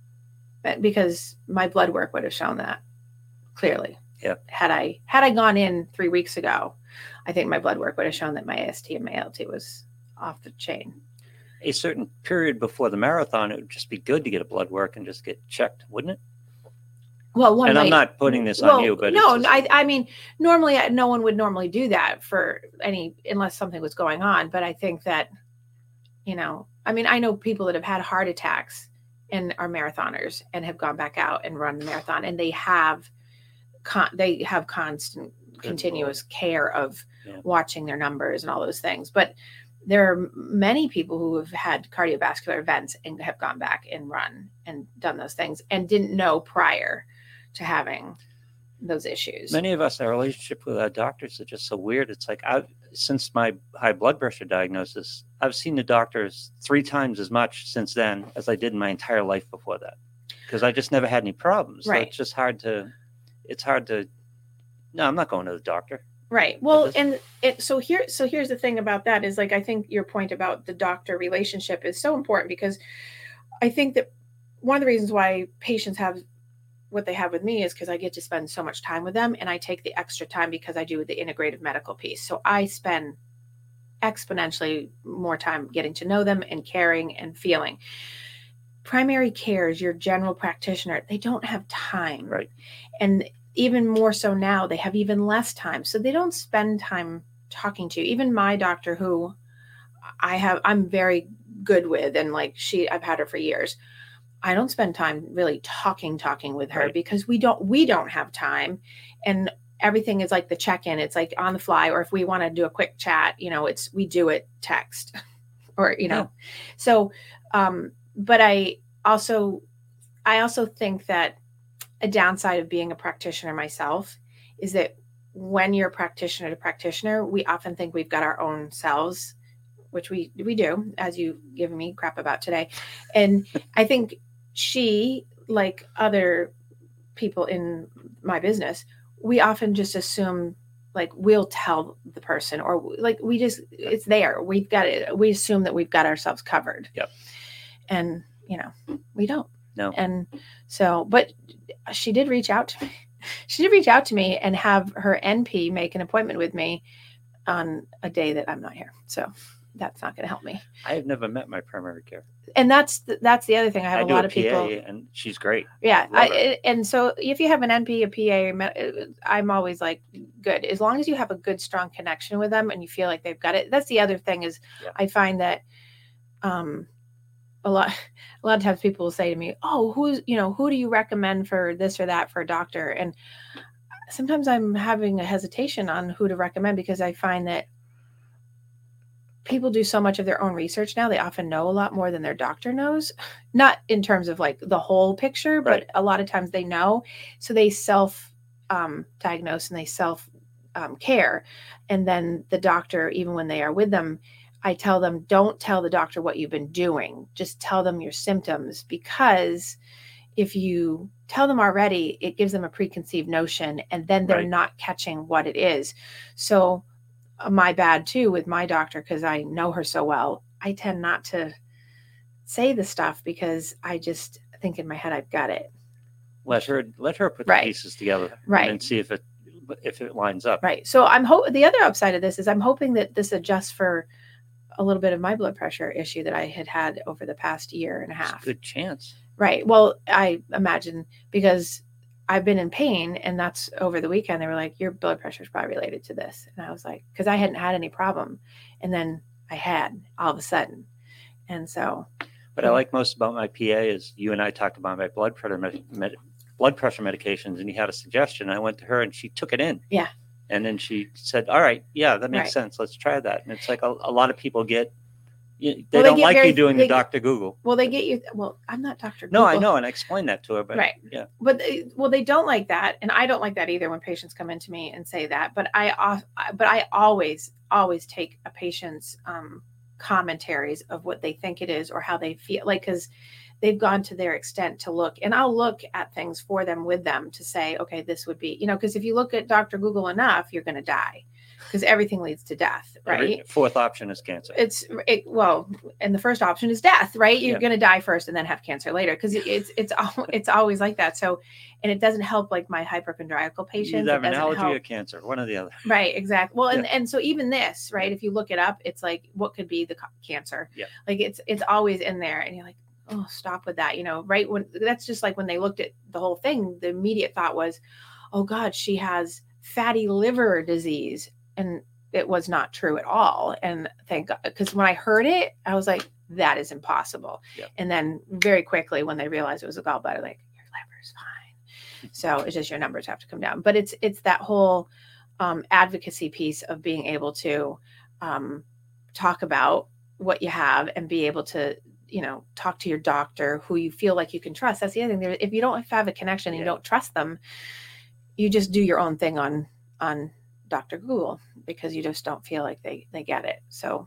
because my blood work would have shown that clearly. Yeah. Had I, had I gone in three weeks ago, I think my blood work would have shown that my A S T and my A L T was off the chain. A certain period before the marathon, it would just be good to get a blood work and just get checked, wouldn't it? Well, one and might, I'm not putting this well, on you, but no, it's just, I, I mean, normally no one would normally do that for any, unless something was going on. But I think that, you know, I mean, I know people that have had heart attacks and are marathoners and have gone back out and run the marathon, and they have, con- they have constant, Good continuous Lord. care of yeah. watching their numbers and all those things. But there are many people who have had cardiovascular events and have gone back and run and done those things and didn't know prior to having those issues. Many of us, our relationship with our doctors are just so weird. It's like, I've, since my high blood pressure diagnosis, I've seen the doctors three times as much since then as I did in my entire life before that, because I just never had any problems. Right. So it's just hard to, it's hard to, no, I'm not going to the doctor. Right. Well, and it, so here, so here's the thing about that is like, I think your point about the doctor relationship is so important, because I think that one of the reasons why patients have what they have with me is because I get to spend so much time with them, and I take the extra time because I do the integrative medical piece. So I spend exponentially more time getting to know them and caring and feeling. Primary care is your general practitioner. They don't have time. Right. And even more so now, they have even less time. So they don't spend time talking to you. Even my doctor, who I have, I'm very good with, and like she, I've had her for years. I don't spend time really talking, talking with her right. because we don't, we don't have time, and everything is like the check-in. It's like on the fly, or if we want to do a quick chat, you know, it's, we do it text or, you know, yeah. so, um, but I also, I also think that a downside of being a practitioner myself is that when you're a practitioner to practitioner, we often think we've got our own selves, which we, we do, as you give me crap about today. And I think she, like other people in my business, we often just assume like we'll tell the person, or like we just, it's there. We've got it. We assume that we've got ourselves covered. Yep. And, you know, we don't. No. And so, but she did reach out to me. She did reach out to me and have her N P make an appointment with me on a day that I'm not here. So that's not going to help me. I have never met my primary care. And that's the, that's the other thing. I have I a do lot a of P A, people. and she's great. Yeah. Love her. I, and so if you have an N P, a P A, I'm always like, good. As long as you have a good, strong connection with them and you feel like they've got it. That's the other thing is Yeah. I find that um, a lot, a lot of times people will say to me, oh, who's, you know, who do you recommend for this or that for a doctor? And sometimes I'm having a hesitation on who to recommend because I find that people do so much of their own research now. They often know a lot more than their doctor knows, not in terms of like the whole picture, Right. but a lot of times they know. So they self um, diagnose and they self um, care. And then the doctor, even when they are with them, I tell them, don't tell the doctor what you've been doing. Just tell them your symptoms, because if you tell them already, it gives them a preconceived notion and then they're Right. not catching what it is. So my bad too with my doctor, because I know her so well, I tend not to say the stuff because I just think in my head I've got it. Let her let her put Right. the pieces together, Right. and see if it if it lines up. Right. So I'm ho- the other upside of this is I'm hoping that this adjusts for a little bit of my blood pressure issue that I had had over the past year and a half. It's a good chance. Right. Well, I imagine because I've been in pain, and that's over the weekend. They were like, your blood pressure is probably related to this. And I was like, because I hadn't had any problem. And then I had all of a sudden. And so. What I like most about my P A is you and I talked about my blood pressure, med- med- blood pressure medications, and you had a suggestion. I went to her and she took it in. Yeah. And then she said, all right, yeah, that makes Right. sense. Let's try that. And it's like a, a lot of people get, you, they Well, they don't get like very- you doing they the get- Doctor Google. Well, they get you. Well, I'm not Doctor Google. No, I know. And I explained that to her, but Right. yeah. But they, well, they don't like that, and I don't like that either when patients come into me and say that. But I, off- but I always, always take a patient's um, commentaries of what they think it is or how they feel, like, because they've gone to their extent to look, and I'll look at things for them with them to say, okay, this would be, you know, because if you look at Doctor Google enough, you're going to die, because everything leads to death, right? Every fourth option is cancer. It's it, well, and the first option is death, right? You're Yeah. going to die first and then have cancer later, because it, it's it's al- it's always like that. So, and it doesn't help like my hypochondriacal patients. Either It have an doesn't allergy help. or cancer, one or the other. Right, exactly. Well, and, Yeah. and so even this, right? If you look it up, it's like what could be the ca- cancer? Yeah. Like it's it's always in there, and you're like, oh, stop with that, you know? Right when that's just like when they looked at the whole thing, the immediate thought was, oh God, she has fatty liver disease, and it was not true at all. And thank God, because when I heard it, I was like, that is impossible. Yeah. And then very quickly, when they realized it was a gallbladder, like, your liver's fine. So it's just your numbers have to come down. But it's it's that whole um, advocacy piece of being able to um, talk about what you have and be able to, you know, talk to your doctor who you feel like you can trust. That's the other thing. There, if you don't have a connection and Yeah. you don't trust them, you just do your own thing on on Doctor Google because you just don't feel like they they get it. So,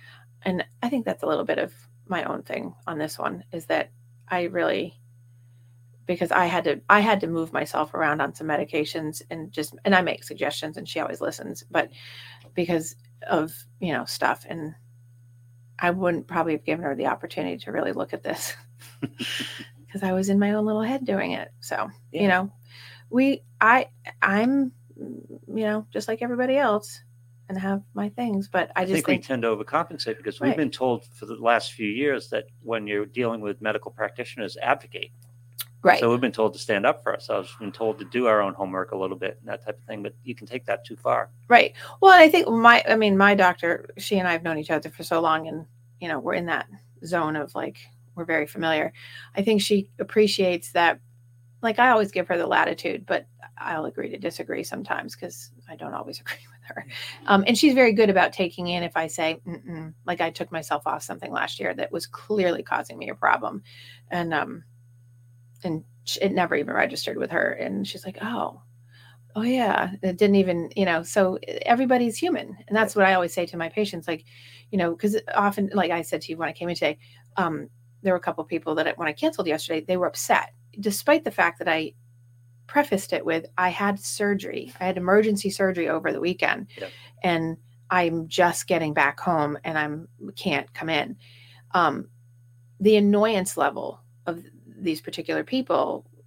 and I think that's a little bit of my own thing on this one, is that I really, because I had to I had to move myself around on some medications, and just and I make suggestions and she always listens, but because of, you know, stuff, and I wouldn't probably have given her the opportunity to really look at this because I was in my own little head doing it. So, Yeah. you know, we I I'm you know, just like everybody else, and have my things, but I I just think, we think, tend to overcompensate because Right. we've been told for the last few years that when you're dealing with medical practitioners, advocate. right. So we've been told to stand up for ourselves. We've been told to do our own homework a little bit and that type of thing. But you can take that too far. Right. Well, I think my, I mean, my doctor, she and I have known each other for so long, and, you know, we're in that zone of like, we're very familiar. I think she appreciates that. Like, I always give her the latitude, but I'll agree to disagree sometimes because I don't always agree with her. Um, and she's very good about taking in if I say, Mm-mm. Like I took myself off something last year that was clearly causing me a problem. And, um, and it never even registered with her. And she's like, oh, oh yeah, it didn't even, you know, so everybody's human. And that's what I always say to my patients, like, you know, because often, like I said to you when I came in today, um, there were a couple of people that when I canceled yesterday, they were upset, despite the fact that I prefaced it with, I had surgery, I had emergency surgery over the weekend, Yeah. and I'm just getting back home and I'm can't come in. Um, the annoyance level of these particular people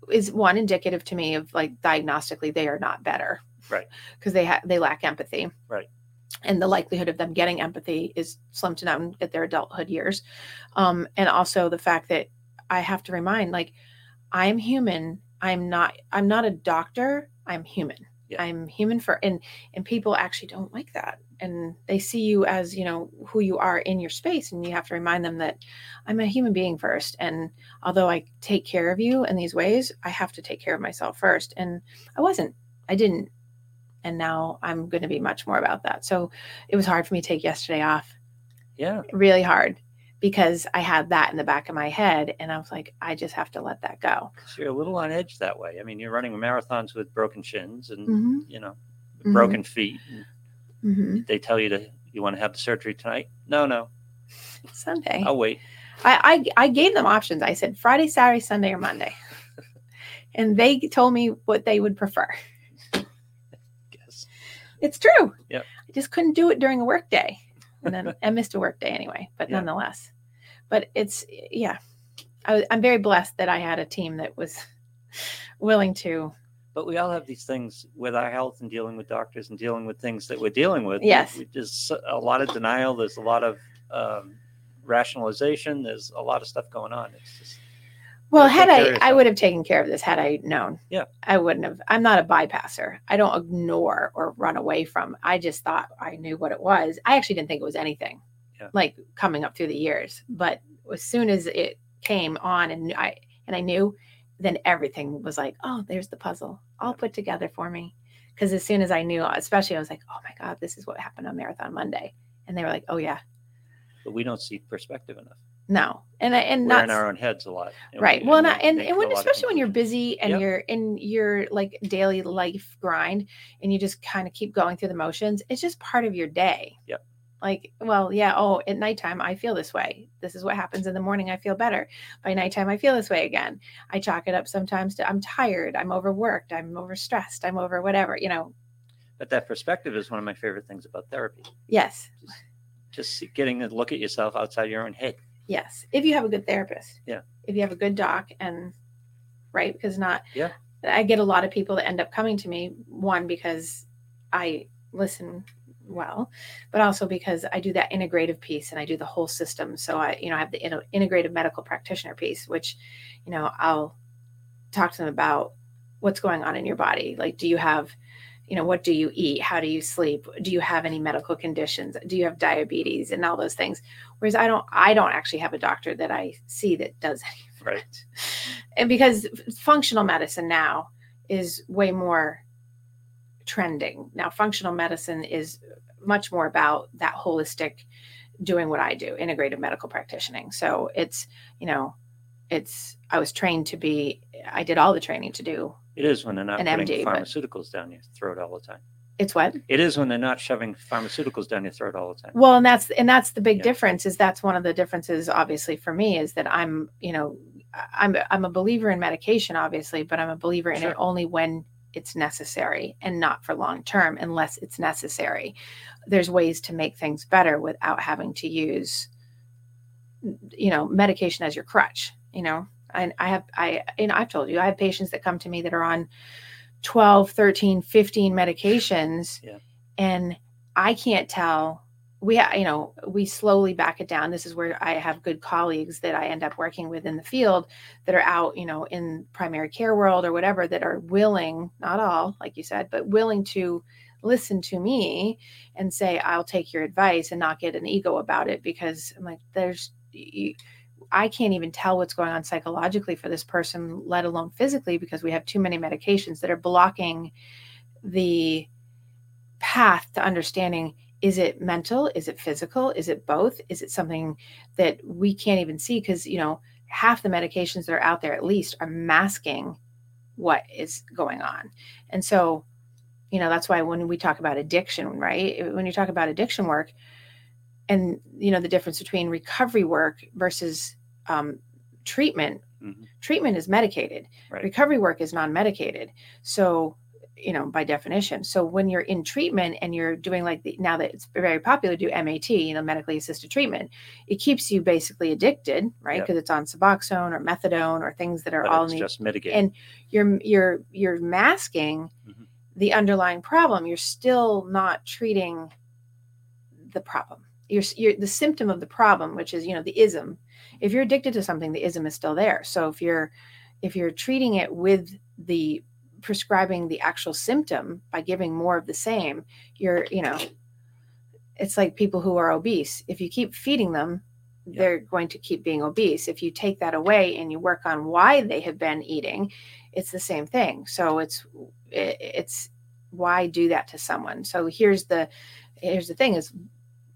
is one indicative to me of like diagnostically they are not better, Right. Because they have they lack empathy, Right. And the likelihood of them getting empathy is slim to none at their adulthood years. Um, and also the fact that I have to remind, like, I'm human. I'm not. I'm not a doctor. I'm human. Yeah. I'm human for and and people actually don't like that, and they see you as, you know, who you are in your space, and you have to remind them that I'm a human being first. And although I take care of you in these ways, I have to take care of myself first. And I wasn't. I didn't. And now I'm going to be much more about that. So it was hard for me to take yesterday off. Yeah. Really hard, because I had that in the back of my head, and I was like, I just have to let that go. Because you're a little on edge that way. I mean, you're running marathons with broken shins and, Mm-hmm. you know, Mm-hmm. broken feet. And Mm-hmm. they tell you to, you want to have the surgery tonight? No, no. Sunday. I'll wait. I, I I gave them options. I said Friday, Saturday, Sunday, or Monday. And they told me what they would prefer. Yes. It's true. Yeah. I just couldn't do it during a work day. And then I missed a work day anyway, but Yeah. nonetheless. But it's, yeah. I was, I'm very blessed that I had a team that was willing to. But we all have these things with our health and dealing with doctors and dealing with things that we're dealing with. Yes. We, we just a lot of denial. There's a lot of um, rationalization. There's a lot of stuff going on. It's just, Well, gotta had take care of I, I yourself. would have taken care of this had I known. Yeah. I wouldn't have. I'm not a bypasser. I don't ignore or run away from. I just thought I knew what it was. I actually didn't think it was anything, Yeah. like coming up through the years. But as soon as it came on and I and I knew, then everything was like, oh, there's the puzzle all Yeah. put together for me. Because as soon as I knew, especially I was like, oh my God, this is what happened on Marathon Monday. And they were like, oh yeah, but we don't see perspective enough. no. And I, and We're not in our own heads a lot. and right. we- Well, and and, I- we and, make and a when, lot of especially when you're conclusions. busy and Yep. you're in your like daily life grind and you just kind of keep going through the motions, it's just part of your day. Yep. Like, well, yeah. Oh, at nighttime, I feel this way. This is what happens in the morning. I feel better. By nighttime, I feel this way again. I chalk it up sometimes to I'm tired. I'm overworked. I'm overstressed. I'm over whatever, you know. But that perspective is one of my favorite things about therapy. Yes. Just see- getting to look at yourself outside your own head. Yes. If you have a good therapist. Yeah. If you have a good doc and right. Because not, Yeah. I get a lot of people that end up coming to me, one, because I listen well, but also because I do that integrative piece and I do the whole system. So I, you know, I have the in- integrative medical practitioner piece, which, you know, I'll talk to them about what's going on in your body. Like, do you have, you know, what do you eat? How do you sleep? Do you have any medical conditions? Do you have diabetes and all those things? Whereas I don't, I don't actually have a doctor that I see that does any of Right. it. And because functional medicine now is way more trending. Now, functional medicine is much more about that holistic doing what I do, integrative medical practicing. So it's, you know, it's, I was trained to be, I did all the training to do. It is when they're not An putting M D, but- pharmaceuticals down your throat all the time. It's what? It is when they're not shoving pharmaceuticals down your throat all the time. Well, and that's, and that's the big Yeah. difference is that's one of the differences, obviously for me, is that I'm, you know, I'm, I'm a believer in medication, obviously, but I'm a believer in Sure. it only when it's necessary and not for long term, unless it's necessary. There's ways to make things better without having to use, you know, medication as your crutch. You know, I, I have, I, you know, I've told you, I have patients that come to me that are on twelve, thirteen, fifteen medications. Yeah. And I can't tell. We, ha- you know, we slowly back it down. This is where I have good colleagues that I end up working with in the field that are out, you know, in primary care world or whatever, that are willing, not all, like you said, but willing to listen to me and say, I'll take your advice and not get an ego about it, because I'm like, there's, you, I can't even tell what's going on psychologically for this person, let alone physically, because we have too many medications that are blocking the path to understanding. Is it mental? Is it physical? Is it both? Is it something that we can't even see? Because, you know, half the medications that are out there at least are masking what is going on. And so, you know, that's why when we talk about addiction, right? When you talk about addiction work and, you know, the difference between recovery work versus um, treatment, Mhm. treatment is medicated. Right. Recovery work is non-medicated. So you know, by definition. So when you're in treatment and you're doing like the, now that it's very popular to do M A T, you know, medically assisted treatment, it keeps you basically addicted, right? Because yep. it's on Suboxone or methadone or things that are but all it's need, just mitigating. And you're you're you're masking mm-hmm. the underlying problem. You're still not treating the problem. You're, you're the symptom of the problem, which is, you know, the ism. If you're addicted to something, the ism is still there. So if you're if you're treating it with the prescribing the actual symptom by giving more of the same, you're, you know, it's like people who are obese. If you keep feeding them, yeah. they're going to keep being obese. If you take that away and you work on why they have been eating, it's the same thing. So it's it, it's why do that to someone? So here's the here's the thing is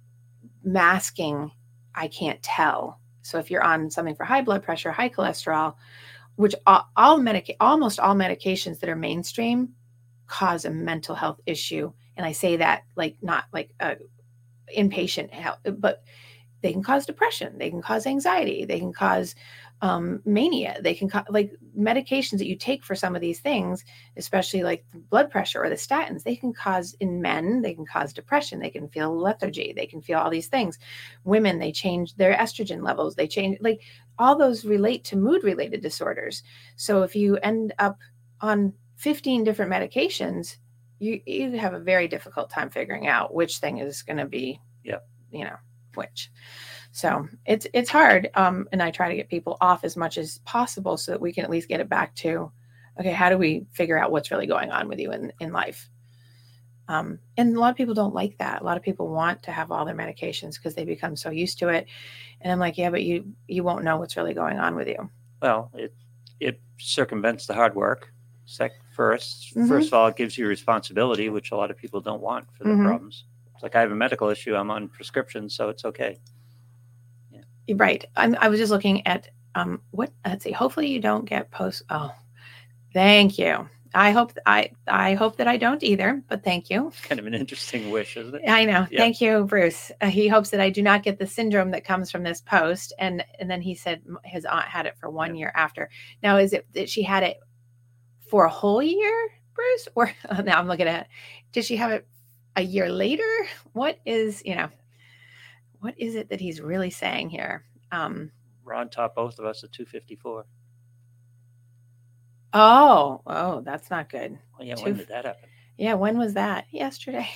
masking. I can't tell. So if you're on something for high blood pressure, high cholesterol, which all, all medica- almost all medications that are mainstream cause a mental health issue. And I say that like not like a inpatient health, but they can cause depression. They can cause anxiety. They can cause um, mania. They can co- like medications that you take for some of these things, especially like the blood pressure or the statins, they can cause in men, they can cause depression. They can feel lethargy. They can feel all these things. Women, they change their estrogen levels. They change like all those relate to mood related disorders. So if you end up on fifteen different medications, you, you have a very difficult time figuring out which thing is going to be, yep. you know, which. So it's it's hard, um, and I try to get people off as much as possible so that we can at least get it back to, okay, how do we figure out what's really going on with you in, in life? Um, and a lot of people don't like that. A lot of people want to have all their medications because they become so used to it. And I'm like, yeah, but you you won't know what's really going on with you. Well, it it circumvents the hard work. Sec first, mm-hmm. first of all, it gives you responsibility, which a lot of people don't want for their mm-hmm. problems. It's like I have a medical issue. I'm on prescription, so it's okay. Right. I'm, I was just looking at um, what, let's see, hopefully you don't get post. Oh, thank you. I hope I, I hope that I don't either, but thank you. Kind of an interesting wish, isn't it? I know. Yeah. Thank you, Bruce. Uh, he hopes that I do not get the syndrome that comes from this post. And, and then he said his aunt had it for one yeah. year after. Now, is it that she had it for a whole year, Bruce? Or uh, now I'm looking at it. Did she have it a year later? What is, you know, what is it that he's really saying here? Um, Ron taught both of us at two fifty-four. Oh, oh, that's not good. Well, yeah, Two, when did that happen? Yeah, when was that? Yesterday.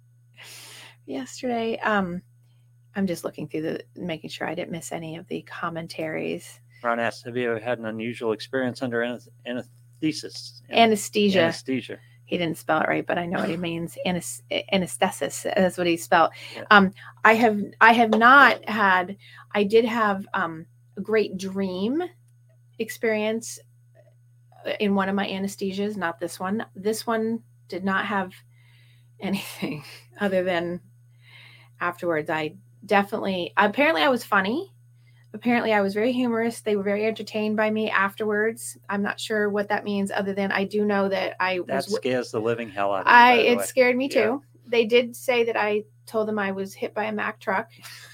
Yesterday. Um, I'm just looking through the, making sure I didn't miss any of the commentaries. Ron asked, have you ever had an unusual experience under anesthesis? Anesthesia. Anesthesia. He didn't spell it right, but I know what he means. Anes- anesthesis. That's what he spelled. Yeah. Um, I have, I have not had, I did have um, a great dream experience in one of my anesthesias, not this one. This one did not have anything other than afterwards. I definitely, apparently I was funny. Apparently I was very humorous. They were very entertained by me afterwards. I'm not sure what that means other than I do know that I that was. scares the living hell out of me. I, it way. scared me too. Yeah. They did say that I told them I was hit by a Mack truck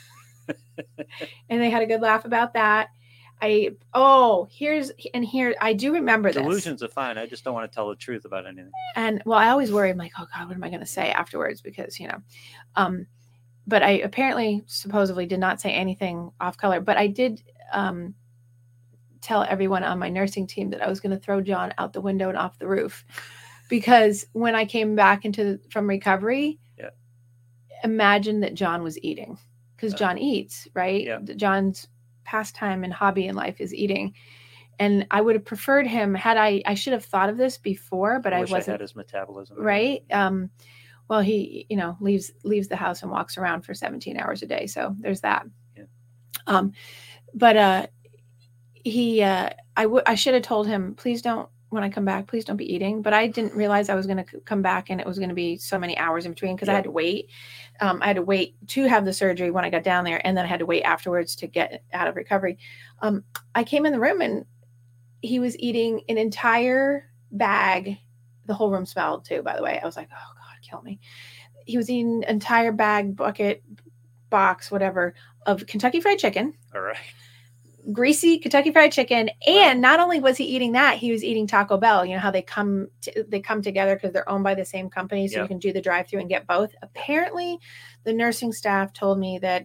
and they had a good laugh about that. I, oh, here's, and here, I do remember this. Delusions are fine. I just don't want to tell the truth about anything. And well, I always worry. I'm like, oh God, what am I going to say afterwards? Because, you know, um, but I apparently supposedly did not say anything off color, but I did um, tell everyone on my nursing team that I was going to throw John out the window and off the roof because when I came back into from recovery, yeah. imagine that John was eating because uh, John eats, right? Yeah. John's pastime and hobby in life is eating. And I would have preferred him had I, I should have thought of this before, but I, I wasn't. I had his metabolism. Right. Um, well, he, you know, leaves, leaves the house and walks around for seventeen hours a day. So there's that. Yeah. Um, but, uh, he, uh, I would, I should have told him, please don't, when I come back, please don't be eating. But I didn't realize I was going to come back and it was going to be so many hours in between because yeah. I had to wait. Um, I had to wait to have the surgery when I got down there. And then I had to wait afterwards to get out of recovery. Um, I came in the room and he was eating an entire bag. The whole room smelled too, by the way. I was like, oh God, kill me. He was eating an entire bag, bucket, box, whatever, of Kentucky Fried Chicken. All right. greasy Kentucky Fried Chicken. And not only was he eating that, he was eating Taco Bell. You know how they come to, they come together because they're owned by the same company, so Yep. you can do the drive-through and get both. Apparently, the nursing staff told me that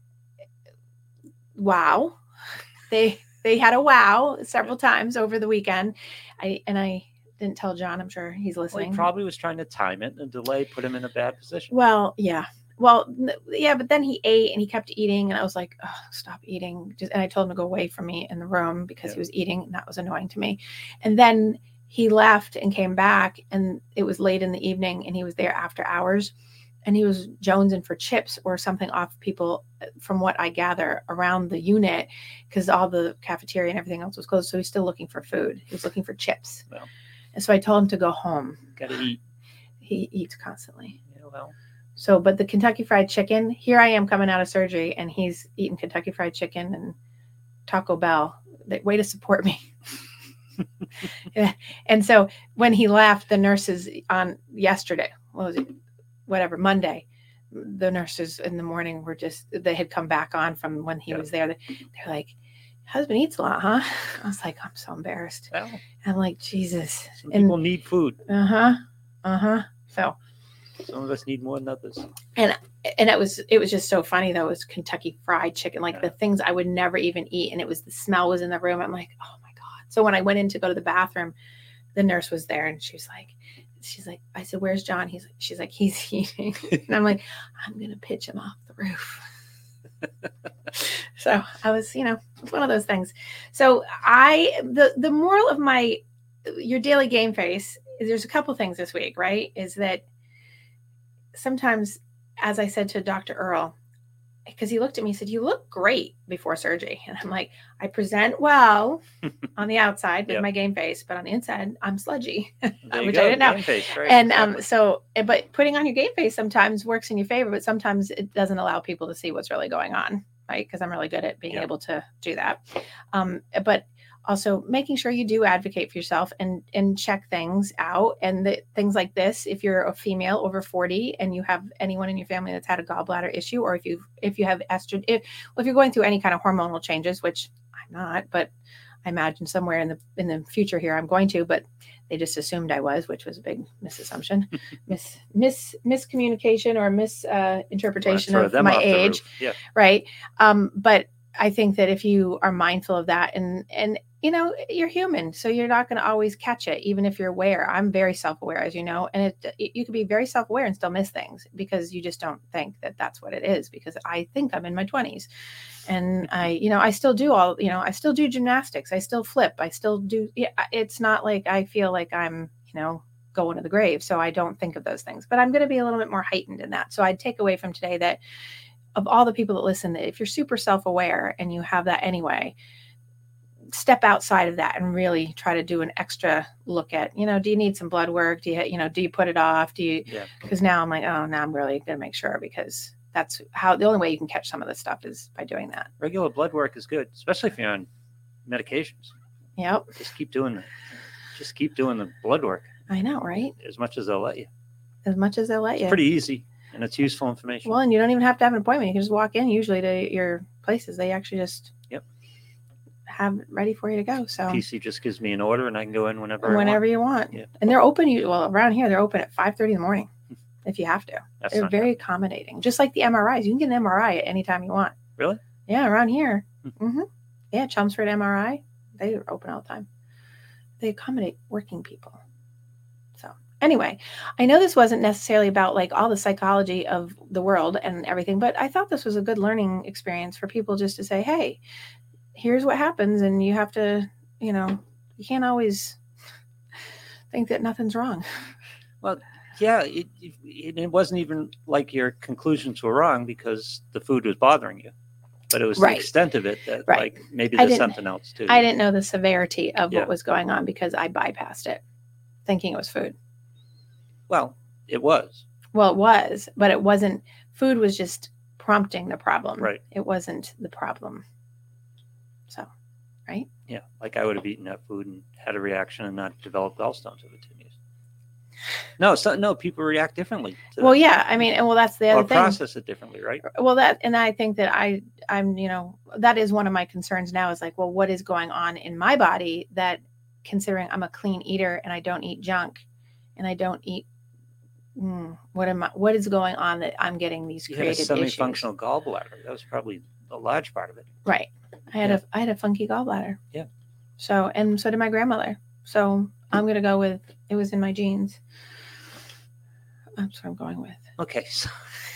wow, they they had a wow several times over the weekend. I and I didn't tell John. I'm sure he's Well, listening. he probably was trying to time it, and the delay put him in a bad position. Well, yeah. Well, yeah, but then he ate and he kept eating, and I was like, oh, stop eating. Just, and I told him to go away from me in the room because Yeah. he was eating, and that was annoying to me. And then he left and came back, and it was late in the evening, and he was there after hours, and he was jonesing for chips or something off people, from what I gather, around the unit, because all the cafeteria and everything else was closed. So he's still looking for food. He was looking for chips. Well, and so I told him to go home. Gotta eat. He eats constantly. Yeah, well. So, but the Kentucky Fried Chicken, here I am coming out of surgery, and he's eating Kentucky Fried Chicken and Taco Bell. Way to support me. Yeah. And so when he left, the nurses on yesterday, what was it? Whatever, Monday, the nurses in the morning were just, they had come back on from when he Yeah. was there. They're like, husband eats a lot, huh? I was like, I'm so embarrassed. Well, I'm like, Jesus. some And- people need food. Uh-huh. Uh-huh. So. Some of us need more than others. And and it was it was just so funny though. It was Kentucky Fried Chicken, like Yeah. the things I would never even eat, and it was the smell was in the room. I'm like, oh my god. So when I went in to go to the bathroom, the nurse was there, and she was like, she's like, I said, where's John? He's she's like, he's eating, and I'm like, I'm gonna pitch him off the roof. So I was, you know, it's one of those things. So I the the moral of my your daily game face is there's a couple things this week, right? Is that sometimes, as I said to Doctor Earl, because he looked at me and said, you look great before surgery. And I'm like, I present well on the outside with Yep. my game face, but on the inside, I'm sludgy, There you which go, I didn't know. game face, right? And um, Exactly. so, but putting on your game face sometimes works in your favor, but sometimes it doesn't allow people to see what's really going on, right? Because I'm really good at being Yeah. able to do that. Um, but also making sure you do advocate for yourself and and check things out, and the, things like this. If you're a female over forty and you have anyone in your family that's had a gallbladder issue, or if you if you have estrogen, if well, if you're going through any kind of hormonal changes, which I'm not, but I imagine somewhere in the in the future here I'm going to, but they just assumed I was, which was a big misassumption, mis mis miscommunication or misinterpretation Throw of them my off the age, roof. Yeah. right? Um, but I think that if you are mindful of that, and and you know, you're human, so you're not going to always catch it, even if you're aware. I'm very self-aware, as you know, and it, it you could be very self-aware and still miss things because you just don't think that that's what it is. Because I think I'm in my twenties, and I, you know, I still do all, you know, I still do gymnastics, I still flip, I still do. Yeah, it's not like I feel like I'm, you know, going to the grave, so I don't think of those things. But I'm going to be a little bit more heightened in that. So I'd take away from today that, of all the people that listen, that if you're super self-aware and you have that anyway, step outside of that and really try to do an extra look at, you know, do you need some blood work? Do you, you know, do you put it off? Do you, Yeah. because now I'm like, oh, now I'm really going to make sure, because that's how, the only way you can catch some of this stuff is by doing that. Regular blood work is good, especially if you're on medications. Yep. Just keep doing the, just keep doing the blood work I know, right? as much as they'll let you. As much as they'll let It's you. pretty easy and it's useful information. Well, and you don't even have to have an appointment. You can just walk in usually to your places. They actually just Yep. have it ready for you to go. So P C just gives me an order and I can go in whenever. whenever I want. you want. Yeah. And they're open. You well, around here, they're open at five thirty in the morning if you have to. That's They're not very bad. accommodating. Just like the M R Is. You can get an M R I at any time you want. Really? Yeah, around here. Hmm. Mm-hmm. Yeah, Chelmsford M R I. They are open all the time. They accommodate working people. So anyway, I know this wasn't necessarily about like all the psychology of the world and everything, but I thought this was a good learning experience for people just to say, hey, here's what happens, and you have to, you know, you can't always think that nothing's wrong. Well, yeah, it, it, it wasn't even like your conclusions were wrong because the food was bothering you, but it was Right. the extent of it that Right. like maybe I there's didn't- something else too. I didn't know the severity of Yeah. what was going on because I bypassed it, thinking it was food. Well, it was. Well, it was, but it wasn't. Food was just prompting the problem. Right. It wasn't the problem. So, Yeah, like I would have eaten that food and had a reaction and not developed gallstones if it didn't use. No, so no, people react differently. To Well, that. yeah, I mean, and well, that's the Or other thing. process it differently, right? Well, that, and I think that I, I'm, you know, that is one of my concerns now is like, well, what is going on in my body that, considering I'm a clean eater and I don't eat junk and I don't eat, mm, what am I, what is going on that I'm getting these You had a created issues? semi-functional gallbladder. That was probably a large part of it. Right. I had Yeah. a, I had a funky gallbladder. Yeah. So, and so did my grandmother. So I'm going to go with, it was in my genes. That's what I'm going with. Okay. So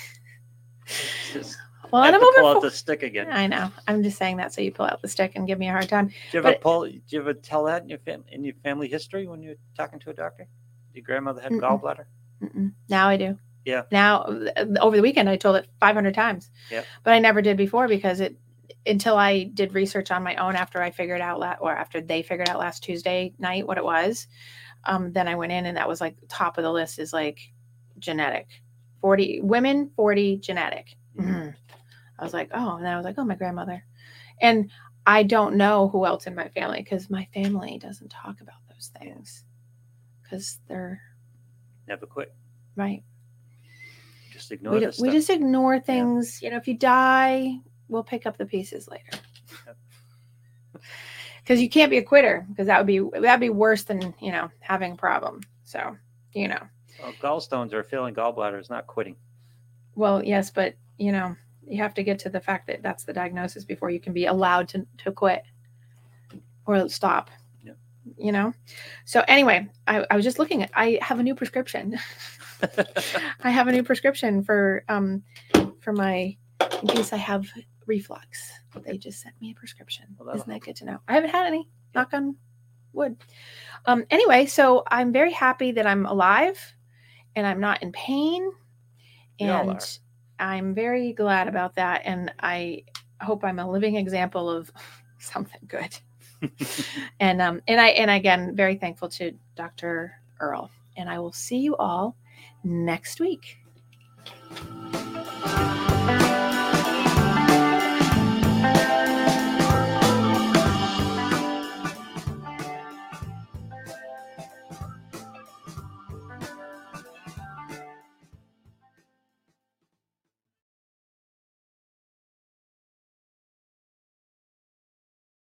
just, Well, I and have I'm to pull over. out the stick again. I know. I'm just saying that so you pull out the stick and give me a hard time. Do you ever But- pull? Do you ever tell that in your fam- in your family history when you're talking to a doctor? Your grandmother had Mm-mm. gallbladder. Mm-mm. Now I do. Yeah. Now, over the weekend, I told it five hundred times. Yeah. But I never did before because it, until I did research on my own after I figured out, la- or after they figured out last Tuesday night what it was, um, then I went in and that was like top of the list is like genetic. forty women, forty genetic. Mm-hmm. I was like, oh, and then I was like, oh, my grandmother. And I don't know who else in my family because my family doesn't talk about those things because they're Never quit. right. Just ignore We, this do, we stuff. just ignore things. You know, if you die, we'll pick up the pieces later. Because you can't be a quitter because that would be that'd be worse than, you know, having a problem. So, you know. Well, gallstones or a failing gallbladder is not quitting. Well, yes, but, you know, you have to get to the fact that that's the diagnosis before you can be allowed to, to quit or stop. Yeah. You know? So anyway, I, I was just looking at, I have a new prescription. I have a new prescription for, um, for my, in case I have reflux. They just sent me a prescription. Well, Isn't that good to know? I haven't had any, knock on wood. Um, anyway, so I'm very happy that I'm alive and I'm not in pain. We all And are. I'm very glad about that. And I hope I'm a living example of something good. and um and I and again, very thankful to Doctor Earl. And I will see you all next week.